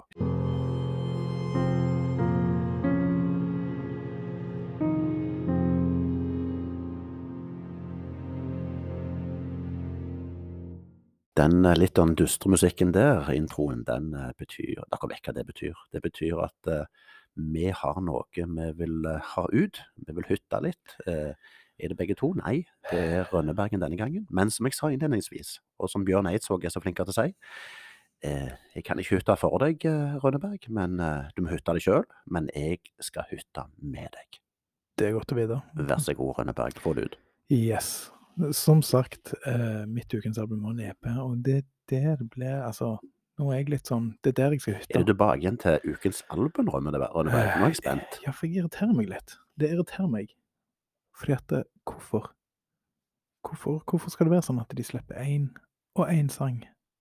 Den litt av den dystre musikken der, introen, den betyr, dere vet hva det betyr. Det betyr at uh, vi har noe vi vil uh, ha ut, vi vil hytte litt. Uh, er det begge to? Nei, det er Rønnebergen denne gangen. Men som jeg sa innledningsvis, og som Bjørn Eidsvåg er så flink til å si, uh, jeg kan ikke hytte for deg, uh, Rønneberg, men uh, du må hytte det selv, men jeg skal hytte med deg. Det er godt å vite. Vær så god, Rønneberg, få det ut. Yes. Som sagt, eh, mitt ukens album var en E P, og det, det ble, altså, nå er jeg litt sånn, det er der jeg skal hytte. Er du tilbake igjen til ukens album, Rønneberg? Nå er jeg spent. Ja, for jeg irriterer meg litt. Det irriterer meg. Fordi at, hvorfor? Hvorfor, hvorfor skal det være sånn at de slipper en og en sang?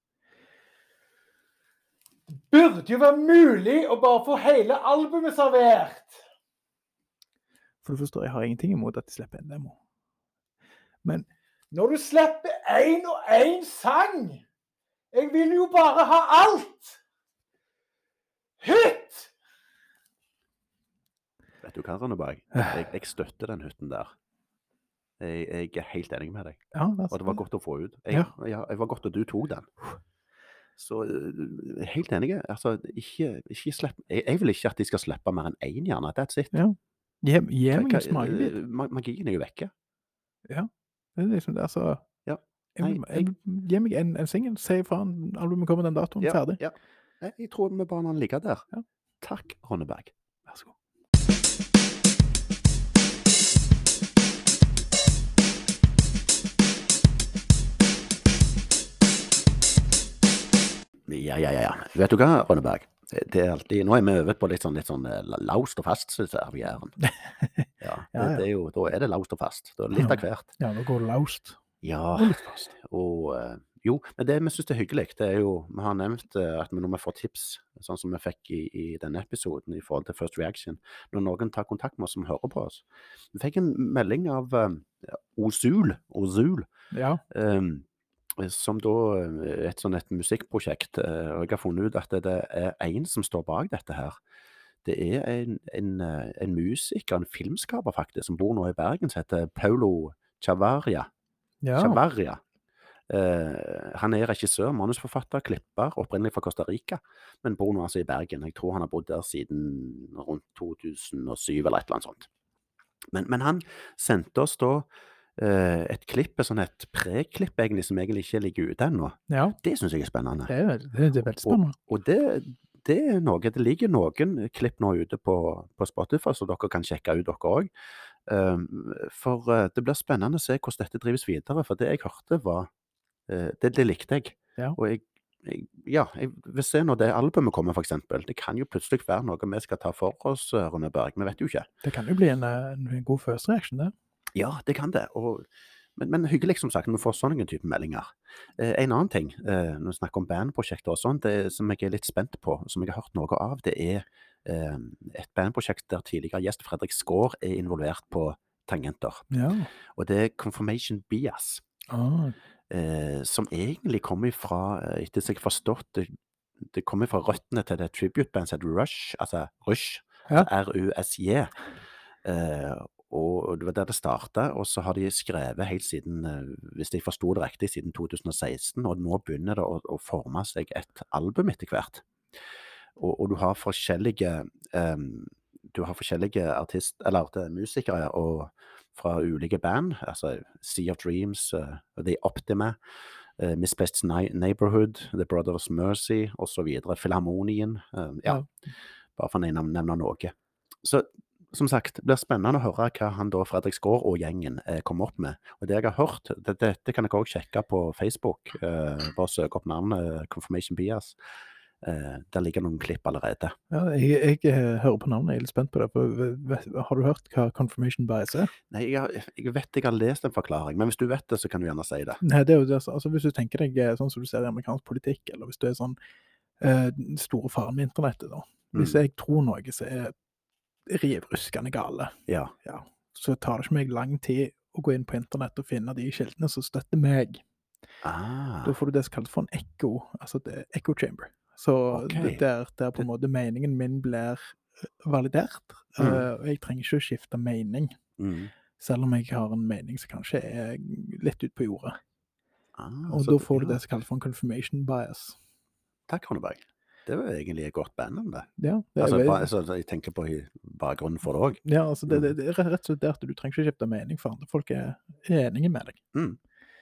Burde jo være mulig å bare få hele albumet servert! For du forstår, jeg har ingenting imot at de slipper en demo. Men når du slipper en og en sang, jeg vil jo bare ha alt! Hytt! Vet du hva, Rønneberg? Jeg, jeg støtter den hytten der. Jeg, jeg er helt enig med deg. Ja, det og det var godt å få ut. Jeg, ja. Ja, jeg var godt at du tok den. Så helt enig. Altså, ikke, ikke slipp, jeg, jeg vil ikke at de skal slippe mer enn en, gjerne. That's it. Ja. Gi meg en smakebit. Magien er jo vekke. Ja. Det er liksom det, altså, ja. jeg, jeg, gi meg en, en single, si faen, albumet kommer den datoen, ja, ferdig. Ja, jeg tror vi bare han ligger der. Ja. Takk, Rønneberg. Vær så god. Ja, ja, ja. Vet du hva, Rønneberg? Det er alltid, nå er vi over på litt sånn, litt sånn laust og fast, synes jeg, vi er her. Ja, det, det er jo, da er det laust og fast. Da er det litt av hvert. Ja, nå går det laust. Ja, og litt fast. Og jo, men det vi synes er hyggelig, det er jo, vi har nevnt at når vi får tips, sånn som vi fikk i, i denne episoden i forhold til First Reaction, når noen tar kontakt med oss som hører på oss. Vi fikk en melding av uh, Ozul, Ozul, ja. Um, som da er et sånn et musikkprosjekt, og jeg har funnet ut at det det er en som står bak dette her. Det er en en, en musiker, en filmskaper faktisk, som bor nå i Bergen, som heter Paulo Chavarria. Ja. Chavarria. Eh, han er regissør, manusforfatter, klipper, opprinnelig fra Costa Rica, men bor nå altså i Bergen. Jeg tror han har bodd der siden rundt to tusen og syv eller et eller annet sånt. Men, men han sendte oss da eh, et klipp, et sånn et preklipp egentlig, som egentlig ikke ligger ute ennå. Ja. Det synes jeg er spennende. Det er, veld- det, det er veldig spennende. Og, og det, det er noe, det ligger noen klipp nå ute på, på Spotify, så dere kan sjekke ut dere også. Um, for uh, det blir spennende å se hvordan dette drives videre, for det jeg hørte var, uh, det, det likte jeg. Ja. Og jeg, jeg, ja, jeg vil se når det albumet kommer for eksempel. Det kan jo plutselig være noe vi skal ta for oss, uh, Rønneberg, vi vet jo ikke. Det kan jo bli en, en, en god first reaction, det. Ja, det kan det. Og, men, men hyggelig som sagt, når vi får sånne type meldinger. Eh, en annen ting, eh, når vi snakker om bandprosjekter og sånt, det som jeg er litt spent på, som jeg har hørt noe av, det er eh, et bandprosjekt der tidligere gjest Fredrik Skår er involvert på tangenter. Ja. Og det er Confirmation Bias, Ah. eh, som egentlig kommer fra, eh, etter som jeg har forstått, det, det kommer fra røttene til det tribute-band som heter Rush, altså Rush, Ja. R U S J. Eh, og det var der det startet, og så har de skrevet helt siden, eh, hvis jeg forstod det riktig, siden to tusen og seksten, og nå begynner det å, å forme seg et album etter hvert. Og, og du har forskjellige, um, du har forskjellige artist, eller det er musikere og fra ulike band, altså Sea of Dreams, uh, The Optima, uh, Misplaced Neighborhood, The Brothers Mercy, og så videre, Filharmonien, uh, ja, Ja. bare for å nevne, nevne noe. Så som sagt, det blir spennende å høre hva han da, Fredrik Skår og gjengen, eh, kommer opp med. Og det jeg har hørt, det, dette kan jeg også sjekke på Facebook, eh, bare søke opp navnet eh, Confirmation Bias. Eh, der ligger noen klipp allerede. Ja, jeg, jeg eh, hører på navnet, jeg er litt spent på det. For, vet, har du hørt hva Confirmation Bias er? Nei, jeg, har- jeg vet jeg har lest en forklaring, men hvis du vet det, så kan du gjerne si det. Nei, det er jo det, altså hvis du tenker deg eh, sånn som du ser i amerikansk politikk, eller hvis du er sånn eh, den store faren med internettet da. Hvis Mm. jeg tror noe så er rivruskende gale, Ja. ja, så tar det ikke meg lang tid å gå inn på internett og finne de kildene som støtter meg. Ah, Da får du det som kalles for en echo, altså det er echo chamber. Så Ok. det der, der på en måte meningen min blir eh, validert, Mm. eh, og jeg trenger ikke å skifte mening, mm. selv om jeg har en mening som kanskje er litt ut på jordet. ah Og så da det- får du ja. det som kalles for en confirmation bias. Takk, Rønneberg. Det var egentlig et godt band om det. Ja, det er, Altså, vel- ba, altså, jeg tenker på i bakgrunnen for det også. ja, altså det, det, det er rett og slett det at du trenger ikke skifte mening for andre folk er, er enige med deg. Mm.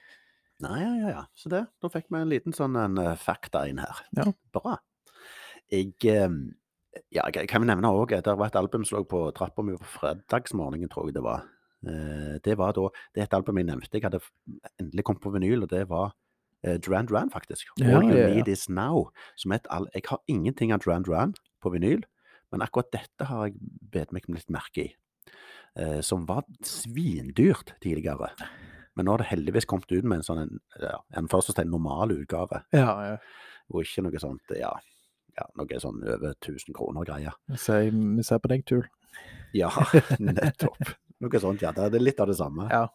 Nei, ja, ja, ja. Så det, da fikk vi en liten sånn en, eh, fakta inn her. Ja. Bra. Jeg, eh, ja, jeg kan jo nevne også, det var et album som lå på trappa mi på fredagsmorgenen, tror jeg det var. Eh, det var da, det er et album jeg nevnte, jeg hadde f- endelig kommet på vinyl, og det var eh, Duran Duran faktisk. Ja, All You ja, ja. Need Is Now. Som er et al jeg har ingenting av Duran Duran på vinyl, men akkurat dette har jeg bedt meg litt merke i. Eh, som var svindyrt tidligere. Men nå har det heldigvis kommet ut med en sånn, en, ja, en først og fremst en normal utgave, Ja, ja. og ikke noe sånt, ja, ja noe sånn over tusen kroner greier. Så jeg, vi ser på deg, Tul. Ja, nettopp. Noe sånt, ja. Det er litt av det samme. Ja.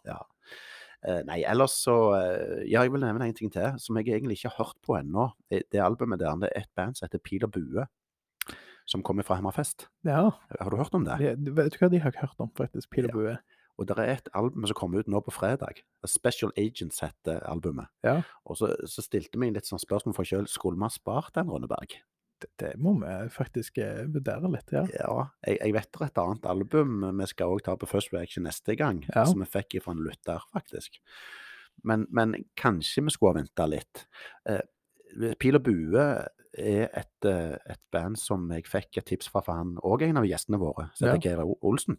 Eh, nei, ellers så, eh, ja, jeg vil nevne en ting til, som jeg egentlig ikke har hørt på ennå. Det, det albumet der, det er et band som heter Pil og Bue, som kommer fra Hammerfest. Ja, Har du hørt om det? det, vet du hva de har ikke hørt om, faktisk? Pil og Ja. bue. Og det er et album som kommer ut nå på fredag. A Special Agents heter albumet. Ja, Og så, så stilte vi litt sånn spørsmål for selv, skulle vi ha spart den, Rønneberg? det, det må vi faktisk eh, vurdere litt, ja. Ja, jeg, jeg vet det er et annet album vi skal også ta på First Reaction neste gang, Ja. som vi fikk fra en lytter, faktisk. Men, men kanskje vi skulle ha ventet litt. Eh, Pil og Bue er et, eh, et band som jeg fikk et tips fra, for han og en av gjestene våre, som heter Geir Olsen.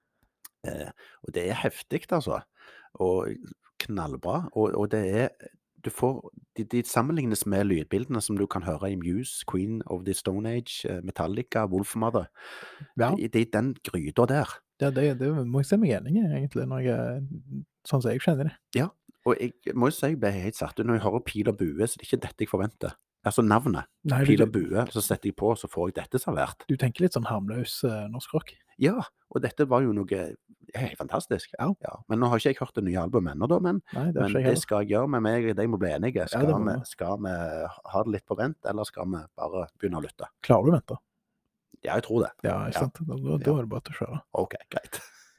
Eh, og det er heftig, altså. Og knallbra. Og, og det er du får, de, de sammenlignes med lydbildene som du kan høre i Muse, Queen of the Stone Age, eh, Metallica, Wolfmother. Ja, Det, det er den gryta der. det, det, det må jeg se meg enig i, egentlig, når jeg, sånn som jeg kjenner det. Og jeg må jo si jeg ble helt satt ut. Når jeg hører Pil og Bue, så det er ikke dette jeg forventer. Altså navnet. Nei, Pil du, og bue. Så setter jeg på, så får jeg dette servert. du tenker litt sånn harmløs uh, norsk rock. Ja, og dette var jo noe helt fantastisk. Ja. Ja. Men nå har ikke jeg hørt det nye albumet ennå, da, men, Nei, det, men det skal jeg gjøre med meg. De må bli enige. Skal, Ja, vi, skal vi ha det litt på vent, eller skal vi bare begynne å lytte? Klarer du å vente? Ja, jeg tror det. Ja, ikke sant? Da, da, da er det bare til å kjøre. Ok, greit.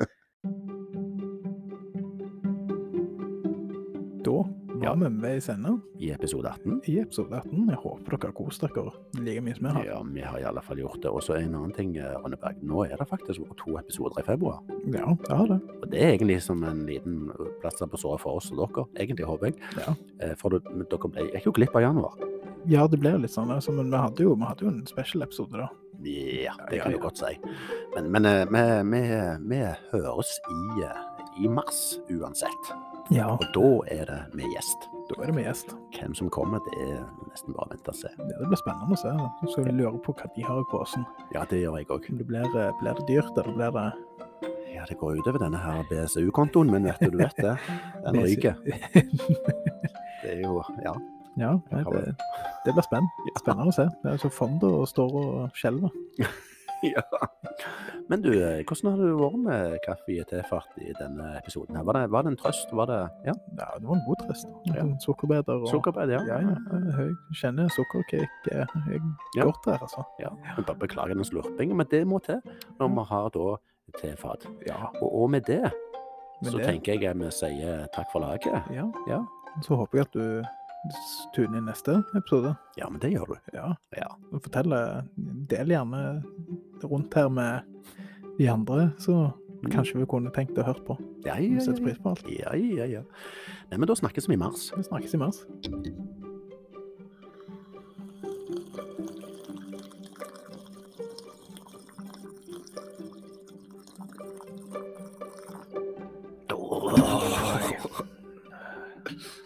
Da var vi ved i sender. I episode atten. I episode atten. Jeg håper dere har kost dere like mye som jeg har. Ja, vi har i alle fall gjort det. Og så en annen ting, Rønneberg. Nå er det faktisk to episoder i februar. Ja, det har det. Og det er egentlig som en liten plass på såret for oss og dere, egentlig, håper jeg. Ja. For dere ble ikke jo glipp av januar. Ja, det ble litt sånn, altså, men vi hadde jo, vi hadde jo en special episode da. Ja, det Ja, kan ja, du ja. godt si. Men, men eh, vi, vi, vi høres i, i mars uansett. Ja. Og da er det med gjest. Da er det med gjest. Hvem som kommer, det er nesten bare å vente og se. Ja, det blir spennende å se. Så skal vi lure på hva de har i posen. Ja, det gjør jeg også. Det blir, blir det dyrt, eller blir det... Ja, det går utover denne her B S U-kontoen, men vet du, du vet det. Den ryker. Det er jo, ja. Ja, nei, det, det blir spennende. Spennende å se. Det er så fondet står og skjelver. Ja. Men du, hvordan har du vært med kaffe i tefart i denne episoden her? Var det, var det en trøst? Var det, ja? Ja, det var en god trøst. Ja. Sukkerbeder og... Sukkerbed, ja. Ja, ja. Jeg kjenner sukkercake. Jeg er Ja. godt der, altså. Ja, men bare beklager den slurpingen, men det må til når vi har da tefat. Ja, Og, og med det, Med så det- tenker jeg at vi sier takk for laget. ja. Ja. Så håper jeg at du tuner inn neste episode. Ja, men det gjør du. Ja. Ja. Og fortell, del gjerne rundt her med de andre, så kanskje vi kunne tenkt å høre på. Ja, Vi ja, setter ja. pris på alt. Ja, ja, ja. Nei, men da snakkes vi i mars. Vi snakkes i mars. Da.